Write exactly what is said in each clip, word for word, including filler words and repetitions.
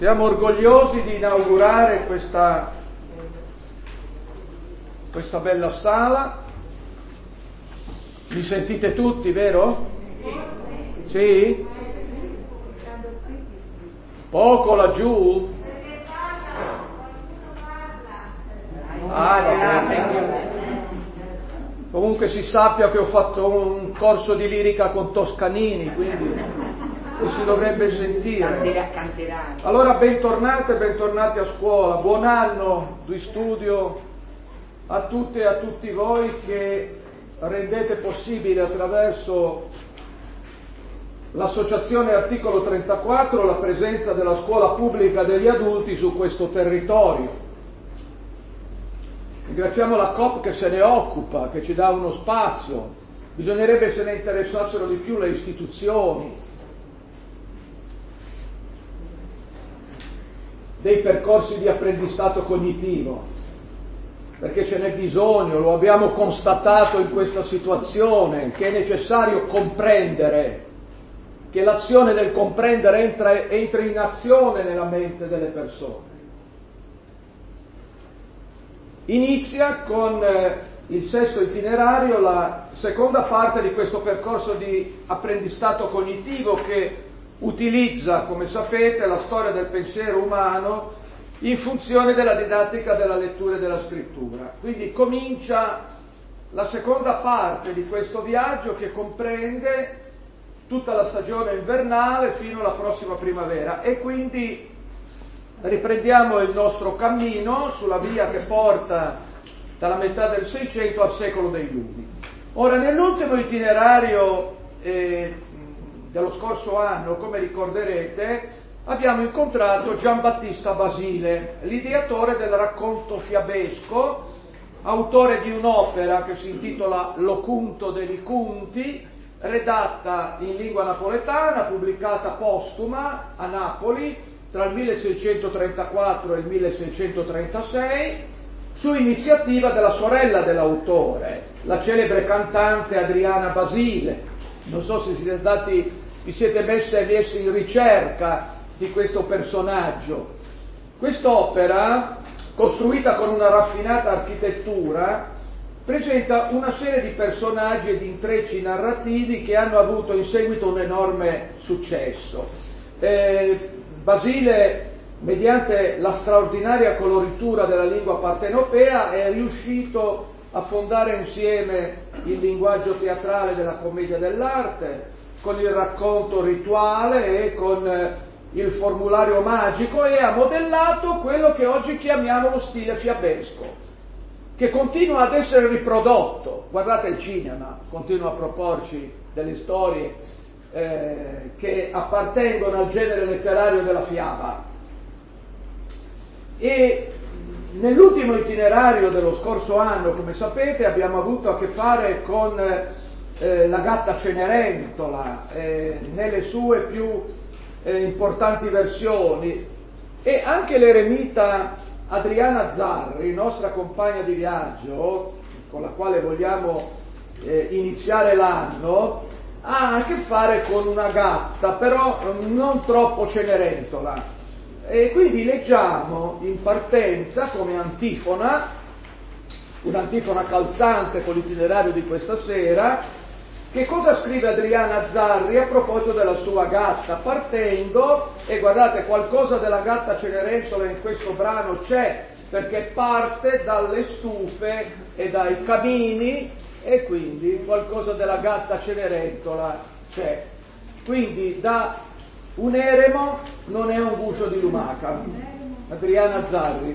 Siamo orgogliosi di inaugurare questa, questa bella sala. Mi sentite tutti, vero? Sì? Poco laggiù? Ah, vabbè. Comunque si sappia che ho fatto un corso di lirica con Toscanini, quindi si dovrebbe sentire. Allora bentornate, bentornati a scuola, buon anno di studio a tutte e a tutti voi che rendete possibile attraverso l'associazione Articolo trentaquattro la presenza della scuola pubblica degli adulti su questo territorio. Ringraziamo la Coop che se ne occupa, che ci dà uno spazio. Bisognerebbe se ne interessassero di più le istituzioni dei percorsi di apprendistato cognitivo, perché ce n'è bisogno, lo abbiamo constatato in questa situazione, che è necessario comprendere, che l'azione del comprendere entra, entra in azione nella mente delle persone. Inizia con eh, il sesto itinerario la seconda parte di questo percorso di apprendistato cognitivo che utilizza, come sapete, la storia del pensiero umano in funzione della didattica della lettura e della scrittura. Quindi comincia la seconda parte di questo viaggio che comprende tutta la stagione invernale fino alla prossima primavera e quindi riprendiamo il nostro cammino sulla via che porta dalla metà del Seicento al secolo dei Lumi. Ora, nell'ultimo itinerario eh, dello scorso anno, come ricorderete, abbiamo incontrato Giambattista Basile, l'ideatore del racconto fiabesco, autore di un'opera che si intitola L'Ocunto degli Cunti, redatta in lingua napoletana, pubblicata postuma a Napoli tra il milleseicentotrentaquattro e il milleseicentotrentasei, su iniziativa della sorella dell'autore, la celebre cantante Adriana Basile. Non so se siete andati, vi siete messi e messi in ricerca di questo personaggio. Quest'opera, costruita con una raffinata architettura, presenta una serie di personaggi e di intrecci narrativi che hanno avuto in seguito un enorme successo. Eh, Basile, mediante la straordinaria coloritura della lingua partenopea, è riuscito a fondare insieme il linguaggio teatrale della commedia dell'arte, con il racconto rituale e con il formulario magico, e ha modellato quello che oggi chiamiamo lo stile fiabesco, che continua ad essere riprodotto. Guardate il cinema, continua a proporci delle storie eh, che appartengono al genere letterario della fiaba. E nell'ultimo itinerario dello scorso anno, come sapete, abbiamo avuto a che fare con eh, la gatta Cenerentola eh, nelle sue più eh, importanti versioni, e anche l'eremita Adriana Zarri, nostra compagna di viaggio, con la quale vogliamo eh, iniziare l'anno, ha a che fare con una gatta, però non troppo Cenerentola. E quindi leggiamo in partenza come antifona, un'antifona calzante con l'itinerario di questa sera, che cosa scrive Adriana Zarri a proposito della sua gatta, partendo, e guardate, qualcosa della gatta Cenerentola in questo brano c'è, perché parte dalle stufe e dai camini, e quindi qualcosa della gatta Cenerentola c'è. Quindi da un eremo non è un guscio di lumaca. Adriana Zarri.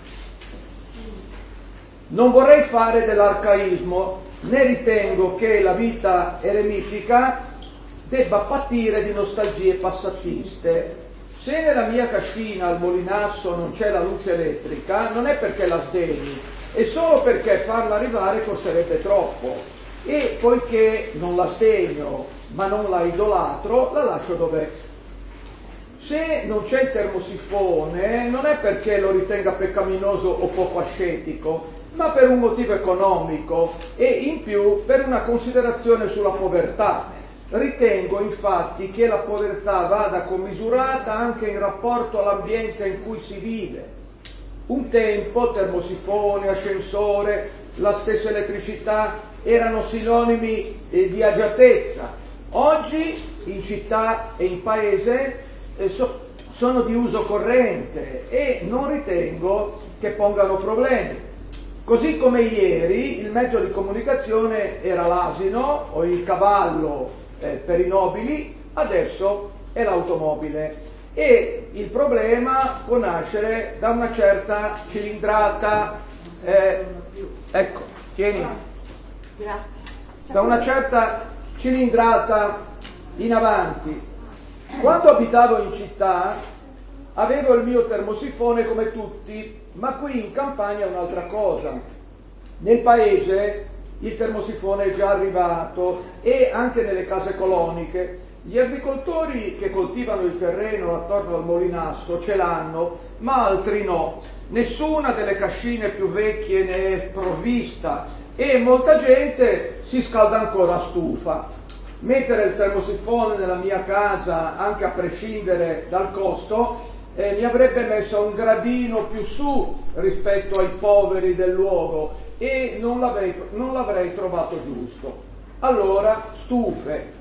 Non vorrei fare dell'arcaismo, né ritengo che la vita eremitica debba patire di nostalgie passatiste. Se nella mia cascina al Molinasso non c'è la luce elettrica, non è perché la sdegni, è solo perché farla arrivare costerebbe troppo, e poiché non la sdegno ma non la idolatro, la lascio dov'è. Se non c'è il termosifone non è perché lo ritenga peccaminoso o poco ascetico, ma per un motivo economico e in più per una considerazione sulla povertà. Ritengo infatti che la povertà vada commisurata anche in rapporto all'ambiente in cui si vive. Un tempo termosifone, ascensore, la stessa elettricità erano sinonimi eh, di agiatezza. Oggi in città e in paese eh, so, sono di uso corrente e non ritengo che pongano problemi. Così come ieri il mezzo di comunicazione era l'asino o il cavallo eh, per i nobili, adesso è l'automobile. E il problema può nascere da una certa cilindrata, eh, ecco, tieni, da una certa cilindrata in avanti. Quando abitavo in città avevo il mio termosifone come tutti, ma qui in campagna è un'altra cosa. Nel paese il termosifone è già arrivato e anche nelle case coloniche. Gli agricoltori che coltivano il terreno attorno al Molinasso ce l'hanno, ma altri no. Nessuna delle cascine più vecchie ne è provvista e molta gente si scalda ancora a stufa. Mettere il termosifone nella mia casa, anche a prescindere dal costo, eh, mi avrebbe messo un gradino più su rispetto ai poveri del luogo e non l'avrei, non l'avrei trovato giusto. Allora, stufe.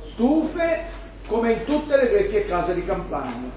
Stufe come in tutte le vecchie case di campagna,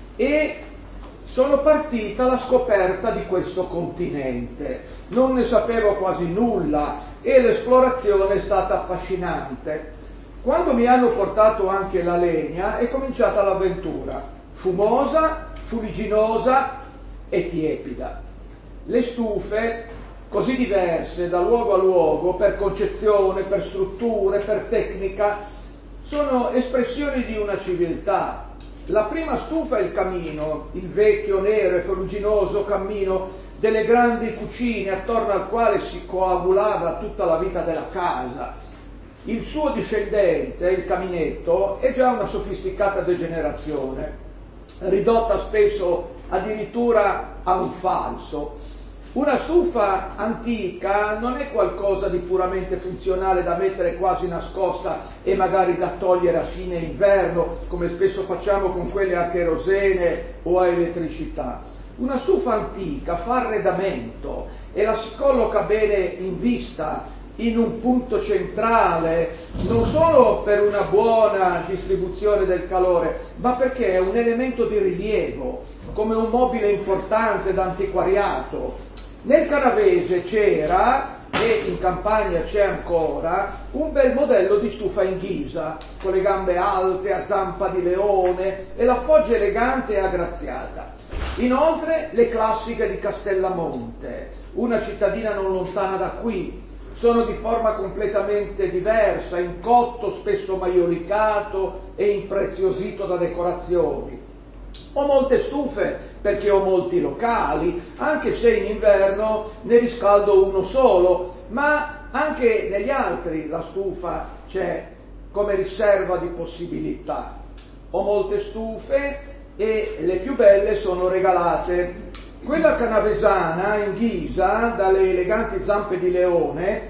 e sono partita alla scoperta di questo continente. Non ne sapevo quasi nulla e l'esplorazione è stata affascinante. Quando mi hanno portato anche la legna è cominciata l'avventura, fumosa, fuligginosa e tiepida. Le stufe, così diverse da luogo a luogo per concezione, per strutture, per tecnica, sono espressioni di una civiltà. La prima stufa è il camino, il vecchio, nero e ferruginoso cammino delle grandi cucine attorno al quale si coagulava tutta la vita della casa. Il suo discendente, il caminetto, è già una sofisticata degenerazione, ridotta spesso addirittura a un falso. Una stufa antica non è qualcosa di puramente funzionale da mettere quasi nascosta e magari da togliere a fine inverno, come spesso facciamo con quelle a cherosene o a elettricità. Una stufa antica fa arredamento e la si colloca bene in vista, in un punto centrale, non solo per una buona distribuzione del calore, ma perché è un elemento di rilievo, come un mobile importante d'antiquariato. Nel Canavese c'era, e in campagna c'è ancora, un bel modello di stufa in ghisa, con le gambe alte, a zampa di leone e la foggia elegante e aggraziata. Inoltre le classiche di Castellamonte, una cittadina non lontana da qui. Sono di forma completamente diversa, in cotto spesso maiolicato e impreziosito da decorazioni. Ho molte stufe perché ho molti locali, anche se in inverno ne riscaldo uno solo, ma anche negli altri la stufa c'è come riserva di possibilità. Ho molte stufe e le più belle sono regalate. Quella canavesana in ghisa, dalle eleganti zampe di leone,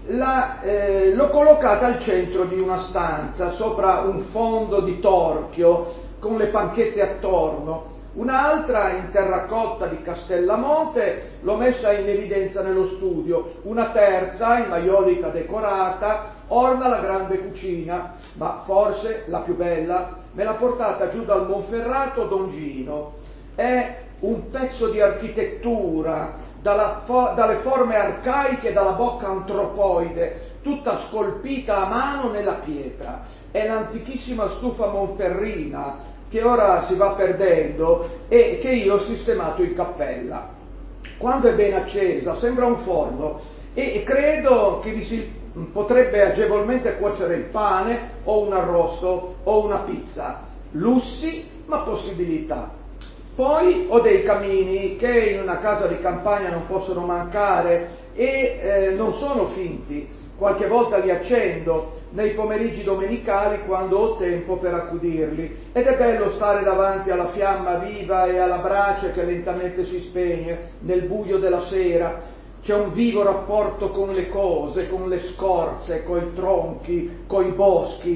la, eh, l'ho collocata al centro di una stanza, sopra un fondo di torchio, con le panchette attorno. Un'altra in terracotta di Castellamonte l'ho messa in evidenza nello studio. Una terza, in maiolica decorata, orna la grande cucina, ma forse la più bella me l'ha portata giù dal Monferrato Don Gino. È un pezzo di architettura, dalla fo- dalle forme arcaiche, dalla bocca antropoide, tutta scolpita a mano nella pietra. È l'antichissima stufa monferrina che ora si va perdendo e che io ho sistemato in cappella. Quando è ben accesa sembra un forno e credo che vi si potrebbe agevolmente cuocere il pane o un arrosto o una pizza. Lussi, ma possibilità. Poi ho dei camini che in una casa di campagna non possono mancare e eh, non sono finti. Qualche volta li accendo nei pomeriggi domenicali quando ho tempo per accudirli, ed è bello stare davanti alla fiamma viva e alla brace che lentamente si spegne nel buio della sera. C'è un vivo rapporto con le cose, con le scorze, coi tronchi, coi boschi.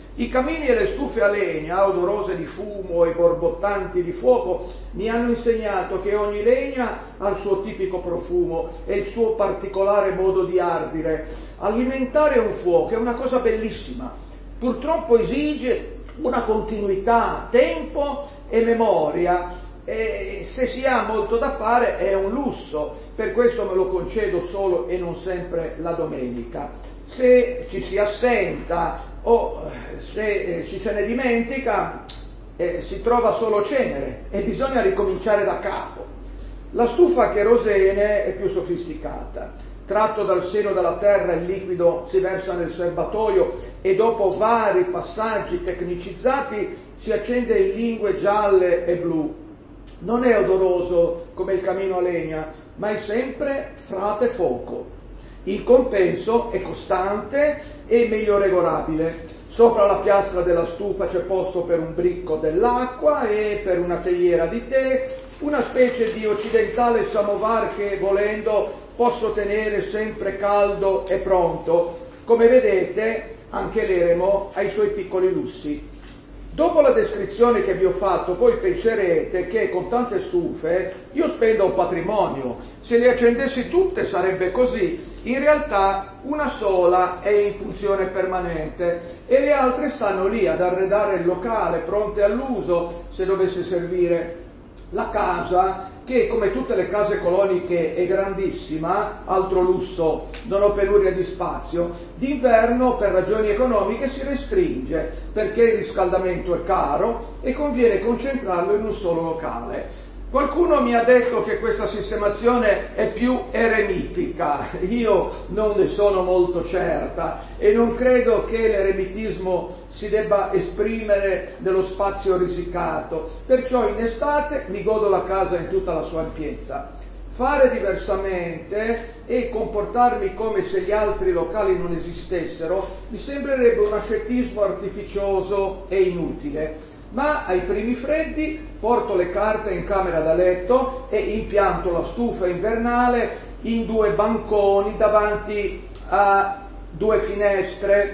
I camini e le stufe a legna, odorose di fumo e borbottanti di fuoco, mi hanno insegnato che ogni legna ha il suo tipico profumo e il suo particolare modo di ardere. Alimentare un fuoco è una cosa bellissima, purtroppo esige una continuità, tempo e memoria, e se si ha molto da fare è un lusso, per questo me lo concedo solo e non sempre la domenica. Se ci si assenta o se eh, ci se ne dimentica, eh, si trova solo cenere e bisogna ricominciare da capo. La stufa a cherosene è più sofisticata. Tratto dal seno della terra il liquido si versa nel serbatoio e dopo vari passaggi tecnicizzati si accende in lingue gialle e blu. Non è odoroso come il camino a legna, ma è sempre frate fuoco. Il compenso è costante e meglio regolabile. Sopra la piastra della stufa c'è posto per un bricco dell'acqua e per una teiera di tè, una specie di occidentale samovar che, volendo, posso tenere sempre caldo e pronto. Come vedete, anche l'eremo ha i suoi piccoli lussi. Dopo la descrizione che vi ho fatto, voi penserete che con tante stufe io spendo un patrimonio. Se le accendessi tutte sarebbe così. In realtà una sola è in funzione permanente e le altre stanno lì ad arredare il locale, pronte all'uso se dovesse servire. La casa, che come tutte le case coloniche è grandissima, altro lusso, non ho penuria di spazio, d'inverno per ragioni economiche si restringe perché il riscaldamento è caro e conviene concentrarlo in un solo locale. Qualcuno mi ha detto che questa sistemazione è più eremitica, io non ne sono molto certa e non credo che l'eremitismo si debba esprimere nello spazio risicato, perciò in estate mi godo la casa in tutta la sua ampiezza. Fare diversamente e comportarmi come se gli altri locali non esistessero mi sembrerebbe un ascetismo artificioso e inutile. Ma ai primi freddi porto le carte in camera da letto e impianto la stufa invernale in due banconi davanti a due finestre,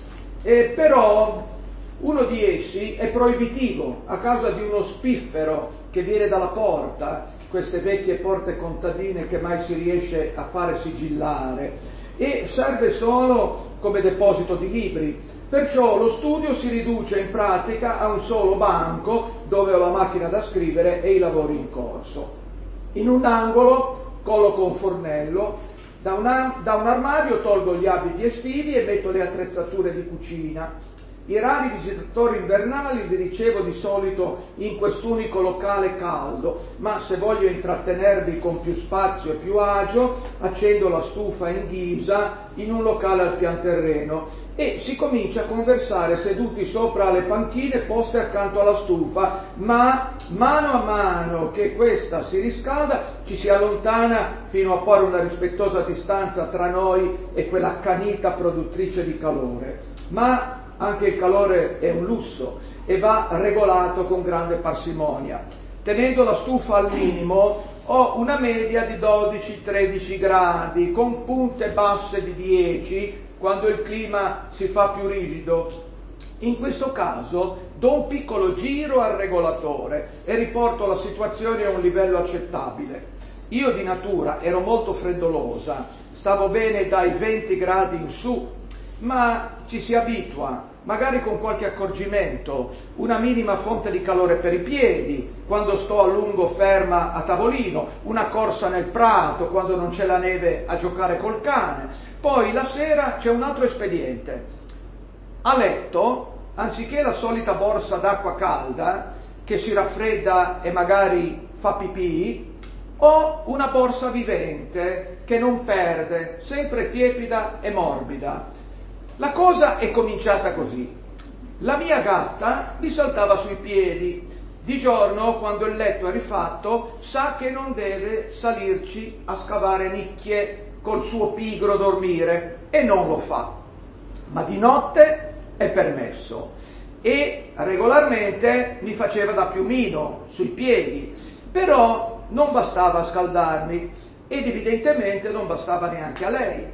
e però uno di essi è proibitivo a causa di uno spiffero che viene dalla porta, queste vecchie porte contadine che mai si riesce a fare sigillare, e serve solo come deposito di libri. Perciò lo studio si riduce in pratica a un solo banco dove ho la macchina da scrivere e i lavori in corso. In un angolo colloco un fornello, da un, da un armadio tolgo gli abiti estivi e metto le attrezzature di cucina. I rari visitatori invernali li ricevo di solito in quest'unico locale caldo, ma se voglio intrattenervi con più spazio e più agio, accendo la stufa in ghisa in un locale al pian terreno e si comincia a conversare seduti sopra le panchine poste accanto alla stufa, ma mano a mano che questa si riscalda ci si allontana fino a porre una rispettosa distanza tra noi e quella accanita produttrice di calore. Ma anche il calore è un lusso e va regolato con grande parsimonia. Tenendo la stufa al minimo ho una media di dodici tredici gradi, con punte basse di dieci quando il clima si fa più rigido. In questo caso do un piccolo giro al regolatore e riporto la situazione a un livello accettabile. Io di natura ero molto freddolosa, stavo bene dai venti gradi in su, ma ci si abitua, magari con qualche accorgimento, una minima fonte di calore per i piedi, quando sto a lungo ferma a tavolino, una corsa nel prato, quando non c'è la neve a giocare col cane. Poi la sera c'è un altro espediente. A letto, anziché la solita borsa d'acqua calda, che si raffredda e magari fa pipì, ho una borsa vivente che non perde, sempre tiepida e morbida. La cosa è cominciata così. La mia gatta mi saltava sui piedi. Di giorno, quando il letto è rifatto, sa che non deve salirci a scavare nicchie col suo pigro dormire e non lo fa. Ma di notte è permesso e regolarmente mi faceva da piumino sui piedi, però non bastava a scaldarmi ed evidentemente non bastava neanche a lei.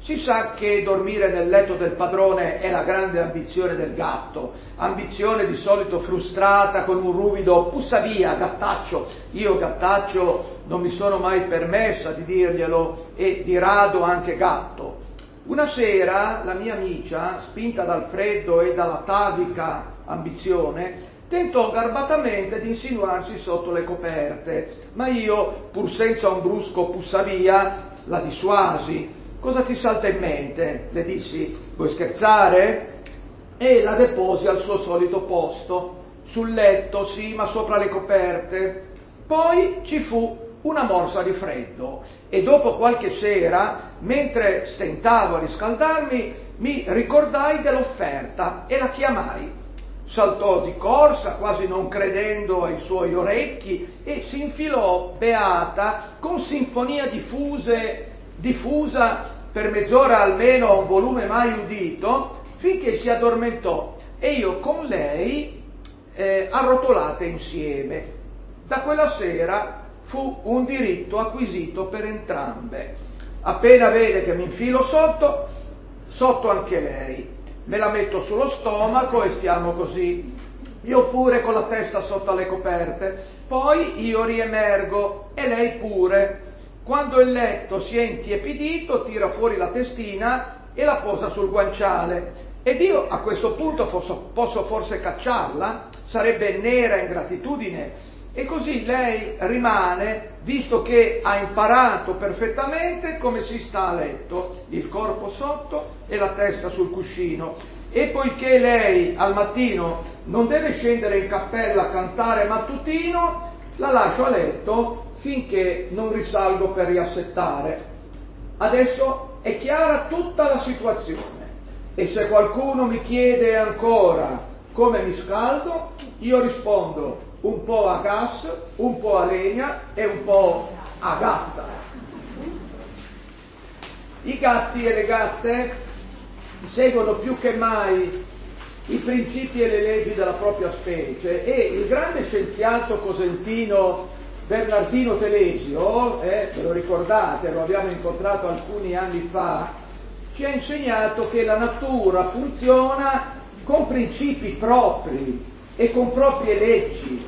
Si sa che dormire nel letto del padrone è la grande ambizione del gatto, ambizione di solito frustrata con un ruvido "pussa via, gattaccio". Io gattaccio non mi sono mai permessa di dirglielo e di rado anche gatto. Una sera la mia amicia, spinta dal freddo e dall'atavica ambizione, tentò garbatamente di insinuarsi sotto le coperte, ma io, pur senza un brusco "pussa via", la dissuasi. "Cosa ti salta in mente?" le dissi. "Vuoi scherzare?" E la deposi al suo solito posto, sul letto, sì, ma sopra le coperte. Poi ci fu una morsa di freddo e dopo qualche sera, mentre stentavo a riscaldarmi, mi ricordai dell'offerta e la chiamai. Saltò di corsa, quasi non credendo ai suoi orecchi, e si infilò beata con sinfonia diffuse diffusa per mezz'ora almeno a un volume mai udito, finché si addormentò e io con lei eh, arrotolate insieme. Da quella sera fu un diritto acquisito per entrambe. Appena vede che mi infilo sotto, sotto anche lei. Me la metto sullo stomaco e stiamo così. Io pure con la testa sotto le coperte. Poi io riemergo e lei pure. Quando il letto si è intiepidito, tira fuori la testina e la posa sul guanciale. Ed io a questo punto posso, posso forse cacciarla? Sarebbe nera ingratitudine. E così lei rimane, visto che ha imparato perfettamente come si sta a letto, il corpo sotto e la testa sul cuscino. E poiché lei al mattino non deve scendere in cappella a cantare mattutino, la lascio a letto finché non risalgo per riassettare. Adesso è chiara tutta la situazione e se qualcuno mi chiede ancora come mi scaldo, io rispondo un po' a gas, un po' a legna e un po' a gatta. I gatti e le gatte seguono più che mai i principi e le leggi della propria specie e il grande scienziato cosentino Bernardino Telesio, eh, ve lo ricordate, lo abbiamo incontrato alcuni anni fa, ci ha insegnato che la natura funziona con principi propri e con proprie leggi.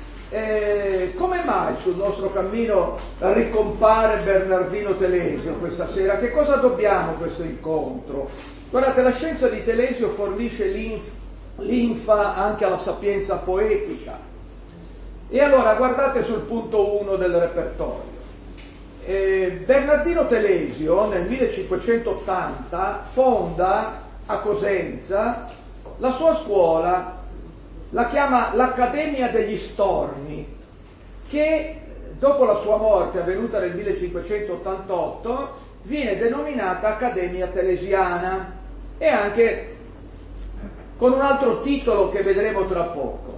Eh, come mai sul nostro cammino ricompare Bernardino Telesio questa sera? Che cosa dobbiamo a questo incontro? Guardate, la scienza di Telesio fornisce l'inf- linfa anche alla sapienza poetica. E allora guardate sul punto uno del repertorio. Eh, Bernardino Telesio nel millecinquecentottanta fonda a Cosenza la sua scuola, la chiama l'Accademia degli Storni, che dopo la sua morte avvenuta nel millecinquecentottantotto viene denominata Accademia Telesiana e anche con un altro titolo che vedremo tra poco.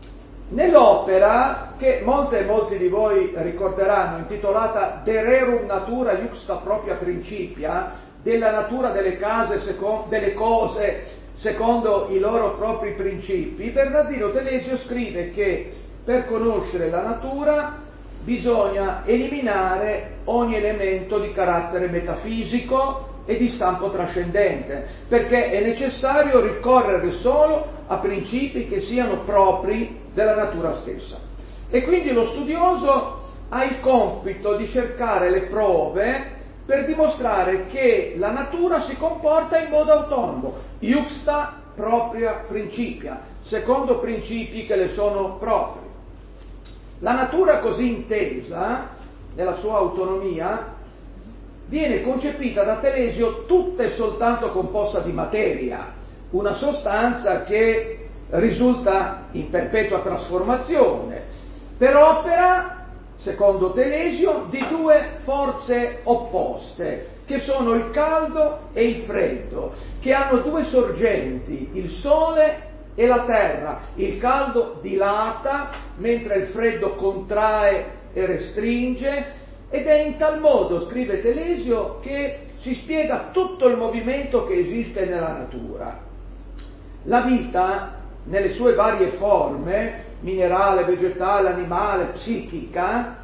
Nell'opera, che molte e molti di voi ricorderanno, intitolata De Rerum Natura Juxta Propria Principia, della natura delle, case secondo, delle cose secondo i loro propri principi, Bernardino Telesio scrive che per conoscere la natura bisogna eliminare ogni elemento di carattere metafisico e di stampo trascendente, perché è necessario ricorrere solo a principi che siano propri della natura stessa. E quindi lo studioso ha il compito di cercare le prove per dimostrare che la natura si comporta in modo autonomo, iuxta propria principia, secondo principi che le sono propri. La natura così intesa, nella sua autonomia, viene concepita da Telesio tutta e soltanto composta di materia, una sostanza che risulta in perpetua trasformazione, per opera, secondo Telesio, di due forze opposte, che sono il caldo e il freddo, che hanno due sorgenti, il sole e la terra. Il caldo dilata, mentre il freddo contrae e restringe, ed è in tal modo, scrive Telesio, che si spiega tutto il movimento che esiste nella natura. La vita, nelle sue varie forme, minerale, vegetale, animale, psichica,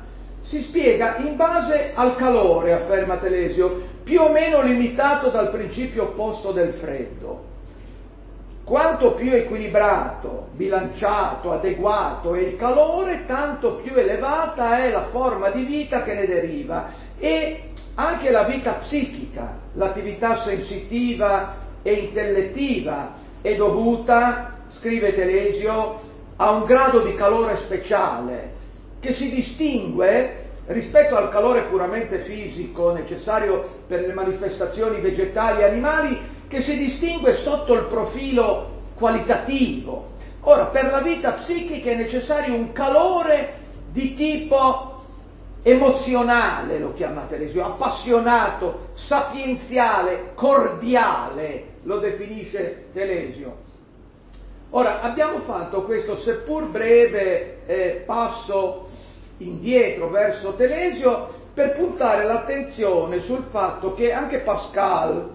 si spiega in base al calore, afferma Telesio, più o meno limitato dal principio opposto del freddo. Quanto più equilibrato, bilanciato, adeguato è il calore, tanto più elevata è la forma di vita che ne deriva e anche la vita psichica, l'attività sensitiva e intellettiva è dovuta, scrive Telesio, a un grado di calore speciale che si distingue rispetto al calore puramente fisico necessario per le manifestazioni vegetali e animali, che si distingue sotto il profilo qualitativo. Ora, per la vita psichica è necessario un calore di tipo emozionale, lo chiama Telesio, appassionato, sapienziale, cordiale, lo definisce Telesio. Ora, abbiamo fatto questo seppur breve eh, passo indietro verso Telesio per puntare l'attenzione sul fatto che anche Pascal,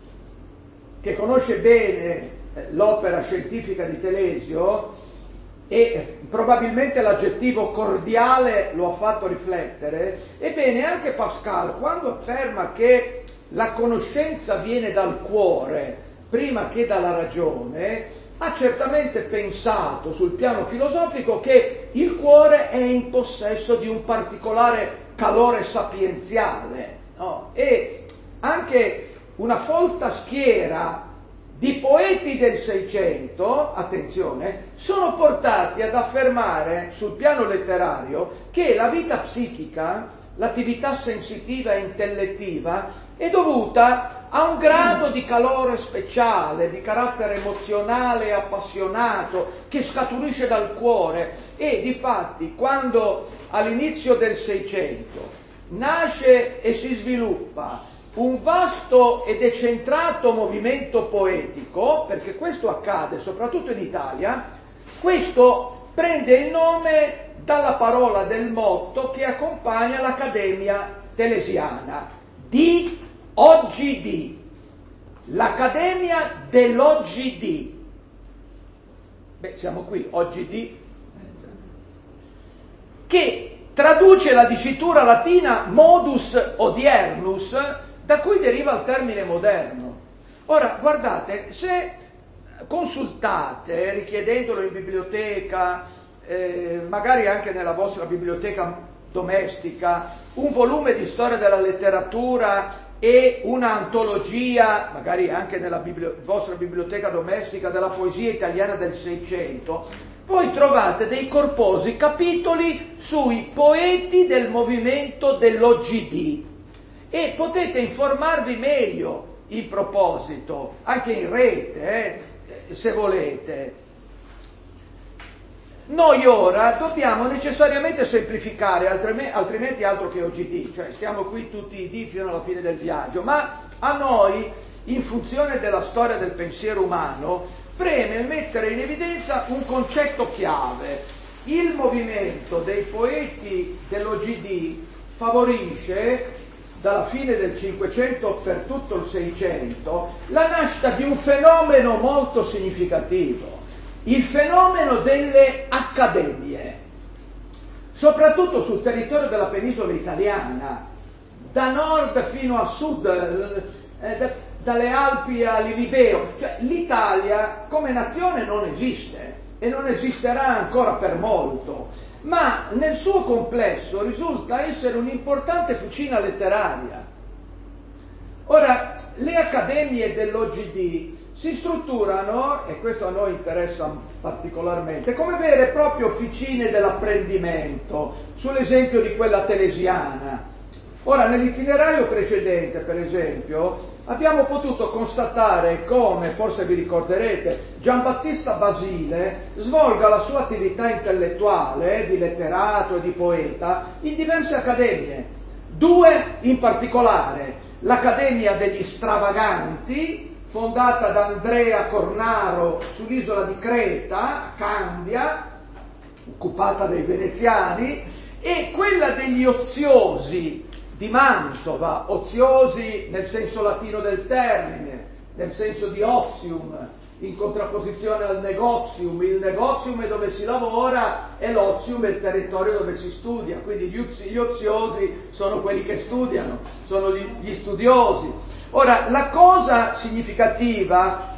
che conosce bene eh, l'opera scientifica di Telesio e probabilmente l'aggettivo cordiale lo ha fatto riflettere, ebbene anche Pascal, quando afferma che la conoscenza viene dal cuore prima che dalla ragione, ha certamente pensato sul piano filosofico che il cuore è in possesso di un particolare calore sapienziale, no? E anche una folta schiera di poeti del Seicento, attenzione, sono portati ad affermare sul piano letterario che la vita psichica, l'attività sensitiva e intellettiva è dovuta a un grado di calore speciale, di carattere emozionale e appassionato, che scaturisce dal cuore e difatti quando all'inizio del Seicento nasce e si sviluppa un vasto e decentrato movimento poetico, perché questo accade soprattutto in Italia, questo prende il nome dalla parola del motto che accompagna l'Accademia Telesiana, di oggi di, l'Accademia dell'oggi di. Beh, siamo qui, oggi di, che traduce la dicitura latina modus odiernus, da cui deriva il termine moderno. Ora, guardate, se consultate, richiedendolo in biblioteca, eh, magari anche nella vostra biblioteca domestica, un volume di storia della letteratura e un'antologia, magari anche nella biblio- vostra biblioteca domestica, della poesia italiana del Seicento, voi trovate dei corposi capitoli sui poeti del movimento dell'O G D e potete informarvi meglio in proposito, anche in rete, eh, se volete. Noi ora dobbiamo necessariamente semplificare, altrimenti altro che O G D, cioè stiamo qui tutti i dì fino alla fine del viaggio, ma a noi, in funzione della storia del pensiero umano, preme mettere in evidenza un concetto chiave. Il movimento dei poeti dell'O G D favorisce, dalla fine del Cinquecento per tutto il Seicento, la nascita di un fenomeno molto significativo. Il fenomeno delle accademie, soprattutto sul territorio della penisola italiana, da nord fino a sud, eh, da, dalle Alpi all'Ilibeo. Cioè, l'Italia come nazione non esiste e non esisterà ancora per molto, ma nel suo complesso risulta essere un'importante fucina letteraria. Ora, le accademie dell'O G D si strutturano, e questo a noi interessa particolarmente, come vere e proprie officine dell'apprendimento, sull'esempio di quella telesiana. Ora, nell'itinerario precedente, per esempio, abbiamo potuto constatare come, forse vi ricorderete, Giambattista Basile svolga la sua attività intellettuale, di letterato e di poeta, in diverse accademie. Due in particolare, l'Accademia degli Stravaganti, fondata da Andrea Cornaro sull'isola di Creta, a Candia, occupata dai veneziani, e quella degli Oziosi di Mantova, oziosi nel senso latino del termine, nel senso di ozium, in contrapposizione al negozium. Il negozium è dove si lavora e l'ozium è il territorio dove si studia, quindi gli, gli oziosi sono quelli che studiano, sono gli, gli studiosi. Ora, la cosa significativa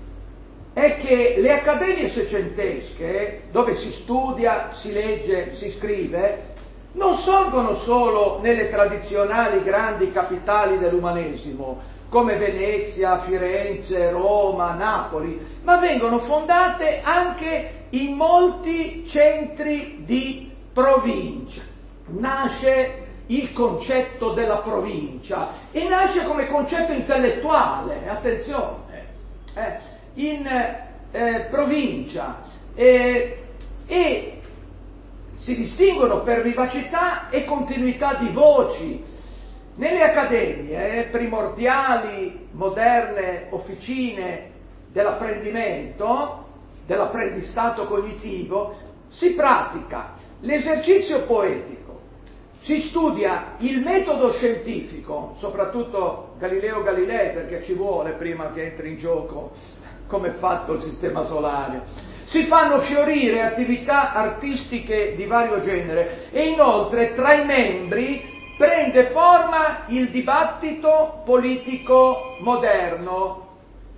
è che le accademie seicentesche, dove si studia, si legge, si scrive, non sorgono solo nelle tradizionali grandi capitali dell'umanesimo, come Venezia, Firenze, Roma, Napoli, ma vengono fondate anche in molti centri di provincia. Nasce il concetto della provincia e nasce come concetto intellettuale, attenzione, eh, in eh, provincia eh, e si distinguono per vivacità e continuità di voci. Nelle accademie primordiali, moderne officine dell'apprendimento, dell'apprendistato cognitivo, si pratica l'esercizio poetico, si studia il metodo scientifico, soprattutto Galileo Galilei, perché ci vuole prima che entri in gioco come è fatto il sistema solare. Si fanno fiorire attività artistiche di vario genere e inoltre tra i membri prende forma il dibattito politico moderno.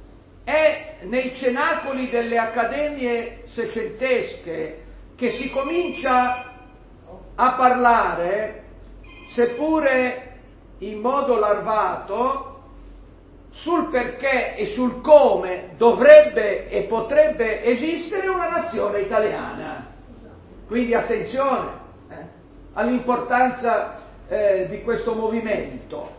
È nei cenacoli delle accademie seicentesche che si comincia a parlare, seppure in modo larvato, sul perché e sul come dovrebbe e potrebbe esistere una nazione italiana. Quindi attenzione eh, all'importanza eh, di questo movimento.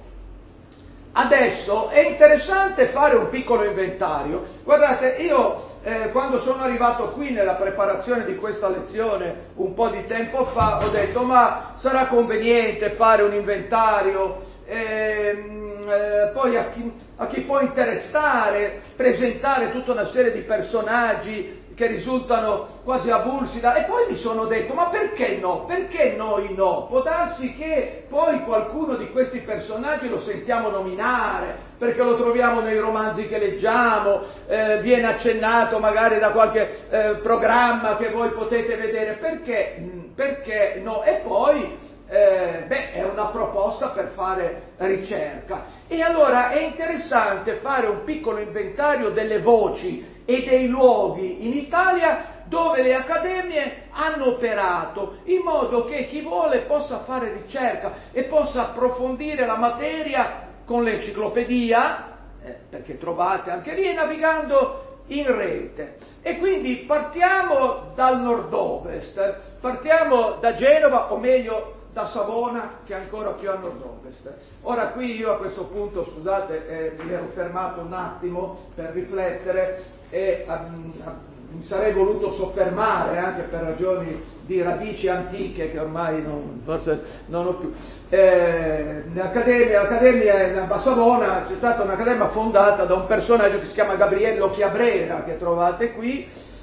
Adesso è interessante fare un piccolo inventario. Guardate, io eh, quando sono arrivato qui nella preparazione di questa lezione un po' di tempo fa ho detto ma sarà conveniente fare un inventario ehm, Eh, poi a chi, a chi può interessare, presentare tutta una serie di personaggi che risultano quasi avulsi da... E poi mi sono detto, ma perché no? Perché noi no? Può darsi che poi qualcuno di questi personaggi lo sentiamo nominare, perché lo troviamo nei romanzi che leggiamo, eh, viene accennato magari da qualche eh, programma che voi potete vedere. Perché? Perché no? E poi... Eh, beh, è una proposta per fare ricerca. E allora è interessante fare un piccolo inventario delle voci e dei luoghi in Italia dove le accademie hanno operato, in modo che chi vuole possa fare ricerca e possa approfondire la materia con l'enciclopedia, eh, perché trovate anche lì, navigando in rete. E quindi partiamo dal nord-ovest, partiamo da Genova, o meglio da Savona, che è ancora più a nord-ovest. Ora qui io a questo punto, scusate, eh, mi ero fermato un attimo per riflettere e um, mi sarei voluto soffermare anche per ragioni di radici antiche che ormai non, forse non ho più. Eh, l'accademia, l'accademia a Savona c'è stata un'accademia fondata da un personaggio che si chiama Gabriello Chiabrera, che trovate qui,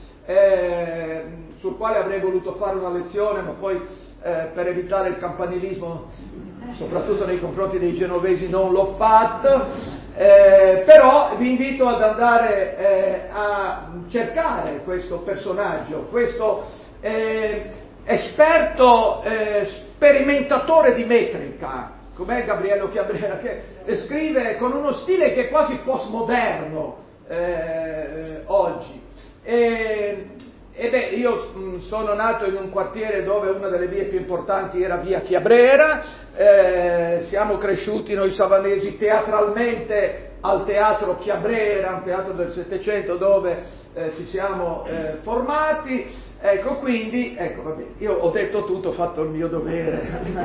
eh, sul quale avrei voluto fare una lezione, ma poi Eh, per evitare il campanilismo, soprattutto nei confronti dei genovesi, non l'ho fatto, eh, però vi invito ad andare eh, a cercare questo personaggio, questo eh, esperto eh, sperimentatore di metrica, com'è Gabriello Chiabrera, che scrive con uno stile che è quasi postmoderno eh, oggi. E, E beh, io mh, sono nato in un quartiere dove una delle vie più importanti era via Chiabrera, eh, siamo cresciuti noi savanesi teatralmente al teatro Chiabrera, un teatro del Settecento dove eh, ci siamo eh, formati, ecco quindi, ecco va bene, io ho detto tutto, ho fatto il mio dovere,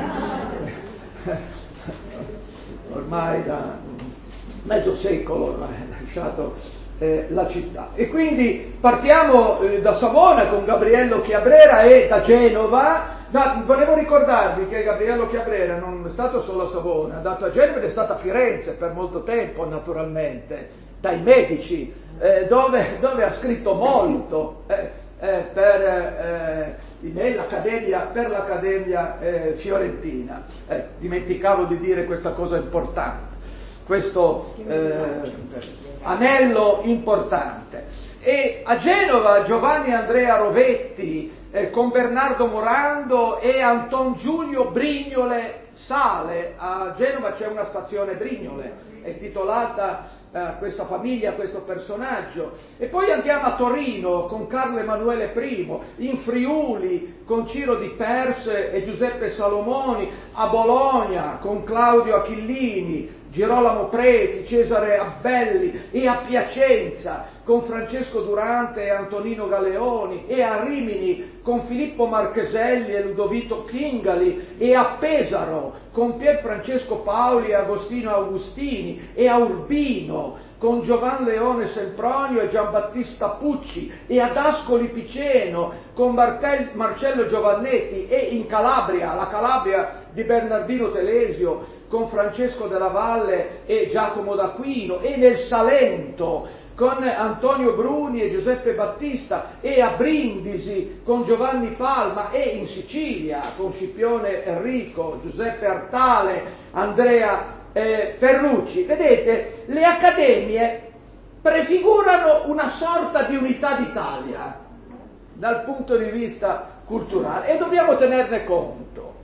ormai da mezzo secolo ormai lasciato Eh, la città. E quindi partiamo eh, da Savona con Gabriello Chiabrera e da Genova. Da, volevo ricordarvi che Gabriello Chiabrera non è stato solo a Savona, è andato a Genova ed è stato a Firenze per molto tempo, naturalmente, dai Medici, eh, dove, dove ha scritto molto eh, eh, per, eh, nell'Accademia, per l'Accademia eh, Fiorentina. Eh, dimenticavo di dire questa cosa importante. Questo eh, anello importante. e a Genova Giovanni Andrea Rovetti eh, con Bernardo Morando e Anton Giulio Brignole sale. A Genova c'è una stazione Brignole, è intitolata a eh, questa famiglia, a questo personaggio. E poi andiamo a Torino con Carlo Emanuele I, in Friuli con Ciro di Perse e Giuseppe Salomoni, a Bologna con Claudio Achillini, Girolamo Preti, Cesare Abbelli, e a Piacenza con Francesco Durante e Antonino Galeoni, e a Rimini con Filippo Marcheselli e Ludovico Chingali, e a Pesaro con Pier Francesco Paoli e Agostino Augustini, e a Urbino con Giovan Leone Sempronio e Giambattista Pucci, e ad Ascoli Piceno con Martel, Marcello Giovannetti, e in Calabria, la Calabria di Bernardino Telesio con Francesco della Valle e Giacomo d'Aquino, e nel Salento con Antonio Bruni e Giuseppe Battista, e a Brindisi con Giovanni Palma, e in Sicilia con Scipione Enrico, Giuseppe Artale, Andrea eh, Ferrucci. Vedete, le accademie prefigurano una sorta di unità d'Italia dal punto di vista culturale e dobbiamo tenerne conto.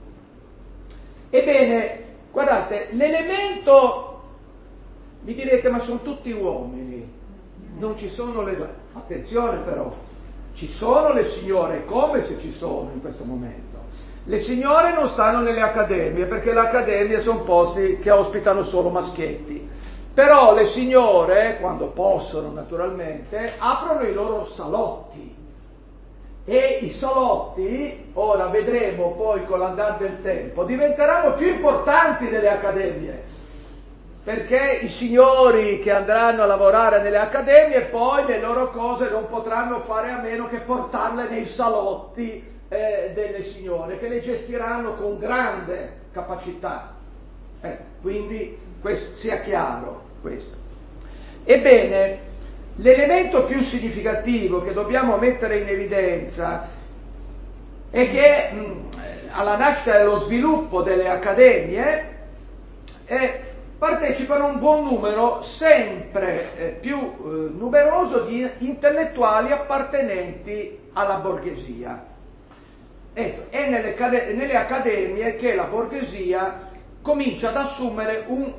Ebbene, guardate, l'elemento, mi direte, ma sono tutti uomini, non ci sono le donne. Attenzione però, ci sono le signore, come se ci sono in questo momento. Le signore non stanno nelle accademie, perché le accademie sono posti che ospitano solo maschietti. Però le signore, quando possono naturalmente, aprono i loro salotti. E i salotti, ora vedremo poi con l'andare del tempo, diventeranno più importanti delle accademie, perché i signori che andranno a lavorare nelle accademie poi le loro cose non potranno fare a meno che portarle nei salotti eh, delle signore, che le gestiranno con grande capacità. Eh, quindi questo, sia chiaro questo. Ebbene, l'elemento più significativo che dobbiamo mettere in evidenza è che mh, alla nascita e allo sviluppo delle accademie eh, partecipano un buon numero, sempre eh, più eh, numeroso, di intellettuali appartenenti alla borghesia. Ecco, è nelle, nelle accademie che la borghesia comincia ad assumere un,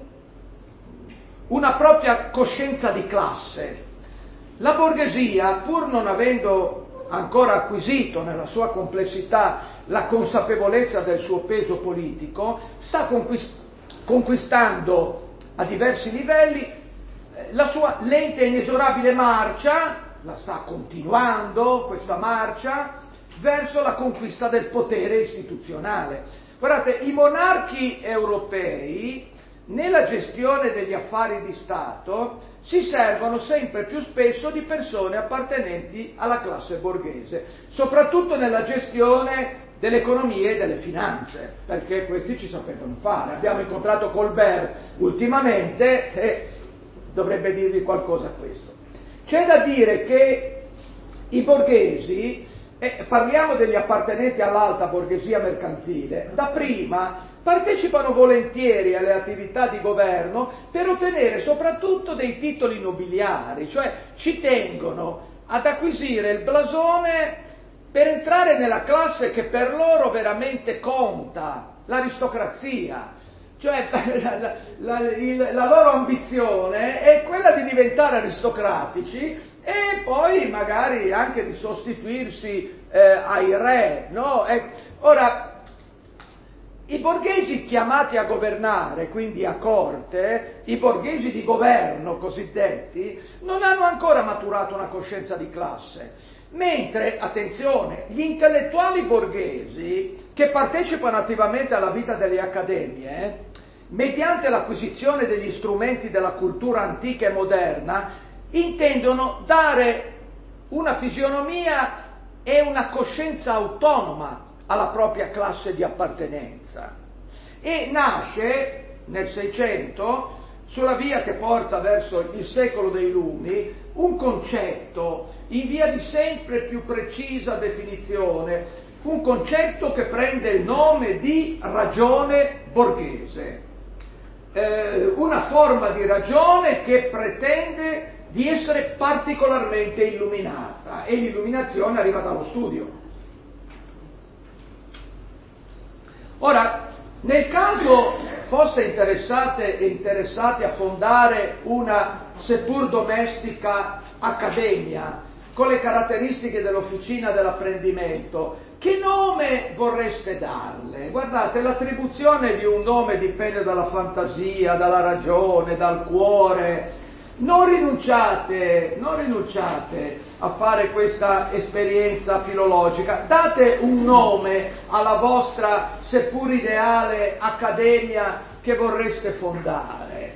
una propria coscienza di classe. La borghesia, pur non avendo ancora acquisito nella sua complessità la consapevolezza del suo peso politico, sta conquist- conquistando a diversi livelli la sua lenta e inesorabile marcia, la sta continuando questa marcia, verso la conquista del potere istituzionale. Guardate, i monarchi europei nella gestione degli affari di Stato si servono sempre più spesso di persone appartenenti alla classe borghese, soprattutto nella gestione delle economie e delle finanze, perché questi ci sapevano fare. Abbiamo incontrato Colbert ultimamente e dovrebbe dirvi qualcosa a questo. C'è da dire che i borghesi, eh, parliamo degli appartenenti all'alta borghesia mercantile, dapprima partecipano volentieri alle attività di governo per ottenere soprattutto dei titoli nobiliari, cioè ci tengono ad acquisire il blasone per entrare nella classe che per loro veramente conta, l'aristocrazia. Cioè la, la, il, la loro ambizione è quella di diventare aristocratici e poi magari anche di sostituirsi eh, ai re, no? E, ora, i borghesi chiamati a governare, quindi a corte, i borghesi di governo cosiddetti, non hanno ancora maturato una coscienza di classe, mentre, attenzione, gli intellettuali borghesi che partecipano attivamente alla vita delle accademie, mediante l'acquisizione degli strumenti della cultura antica e moderna, intendono dare una fisionomia e una coscienza autonoma alla propria classe di appartenenza. E nasce nel Seicento, sulla via che porta verso il secolo dei lumi, un concetto in via di sempre più precisa definizione, un concetto che prende il nome di ragione borghese, eh, una forma di ragione che pretende di essere particolarmente illuminata, e l'illuminazione arriva dallo studio. Ora, nel caso foste interessate e interessati a fondare una seppur domestica accademia con le caratteristiche dell'officina dell'apprendimento, che nome vorreste darle? Guardate, l'attribuzione di un nome dipende dalla fantasia, dalla ragione, dal cuore. Non rinunciate, non rinunciate a fare questa esperienza filologica. Date un nome alla vostra seppur ideale accademia che vorreste fondare.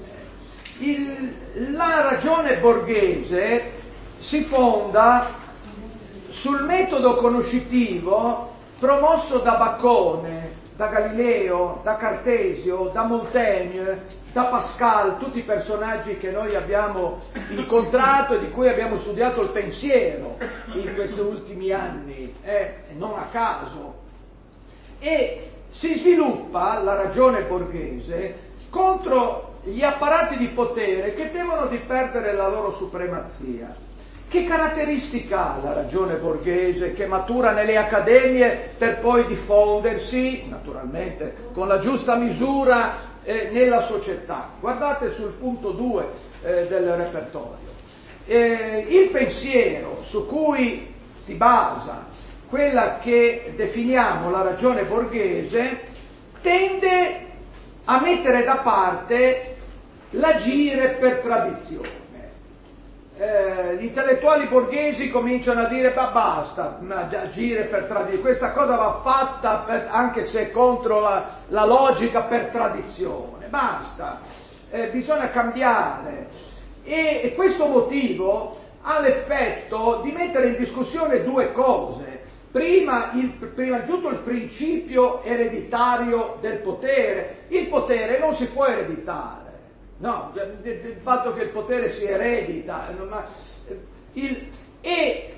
Il, la ragione borghese si fonda sul metodo conoscitivo promosso da Bacone, da Galileo, da Cartesio, da Montaigne, da Pascal, tutti i personaggi che noi abbiamo incontrato e di cui abbiamo studiato il pensiero in questi ultimi anni, eh, non a caso. E si sviluppa la ragione borghese contro gli apparati di potere che temono di perdere la loro supremazia. Che caratteristica ha la ragione borghese che matura nelle accademie per poi diffondersi, naturalmente, con la giusta misura eh, nella società? Guardate sul punto due eh, del repertorio. Eh, il pensiero su cui si basa quella che definiamo la ragione borghese tende a mettere da parte l'agire per tradizione. Eh, gli intellettuali borghesi cominciano a dire ma basta agire per tradizione, questa cosa va fatta per, anche se è contro la, la logica, per tradizione, basta, eh, bisogna cambiare, e, e questo motivo ha l'effetto di mettere in discussione due cose. Prima, il, prima di tutto il principio ereditario del potere. Il potere non si può ereditare. No, il fatto che il potere si eredita, ma il, e,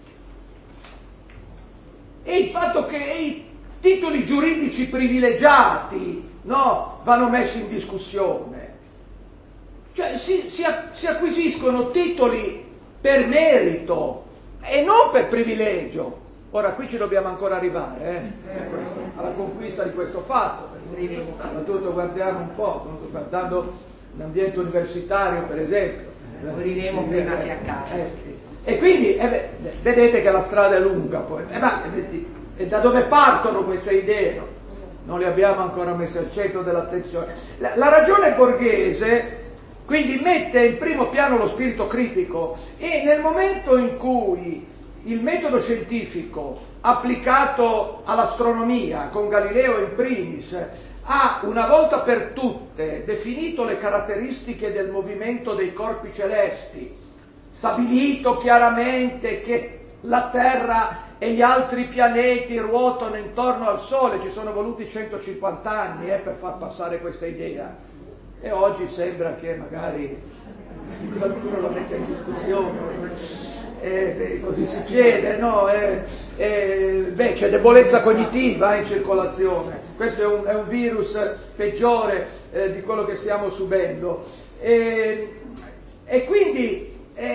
e il fatto che i titoli giuridici privilegiati, no, vanno messi in discussione. Cioè si, si, si acquisiscono titoli per merito e non per privilegio. Ora qui ci dobbiamo ancora arrivare, eh, questo, alla conquista di questo fatto. Soprattutto guardiamo un po', guardando l'ambiente universitario per esempio, moriremo prima che accada, eh, e quindi eh, vedete che la strada è lunga poi, eh, ma, e da dove partono queste idee? No? Non le abbiamo ancora messe al centro dell'attenzione. La, la ragione borghese quindi mette in primo piano lo spirito critico, e nel momento in cui il metodo scientifico applicato all'astronomia, con Galileo in primis, ha una volta per tutte definito le caratteristiche del movimento dei corpi celesti, stabilito chiaramente che la Terra e gli altri pianeti ruotano intorno al Sole, ci sono voluti centocinquanta anni eh, per far passare questa idea, e oggi sembra che magari qualcuno lo mette in discussione. Eh, beh, così succede, no? Eh, eh, beh, c'è debolezza cognitiva in circolazione, questo è un, è un virus peggiore eh, di quello che stiamo subendo, e, e quindi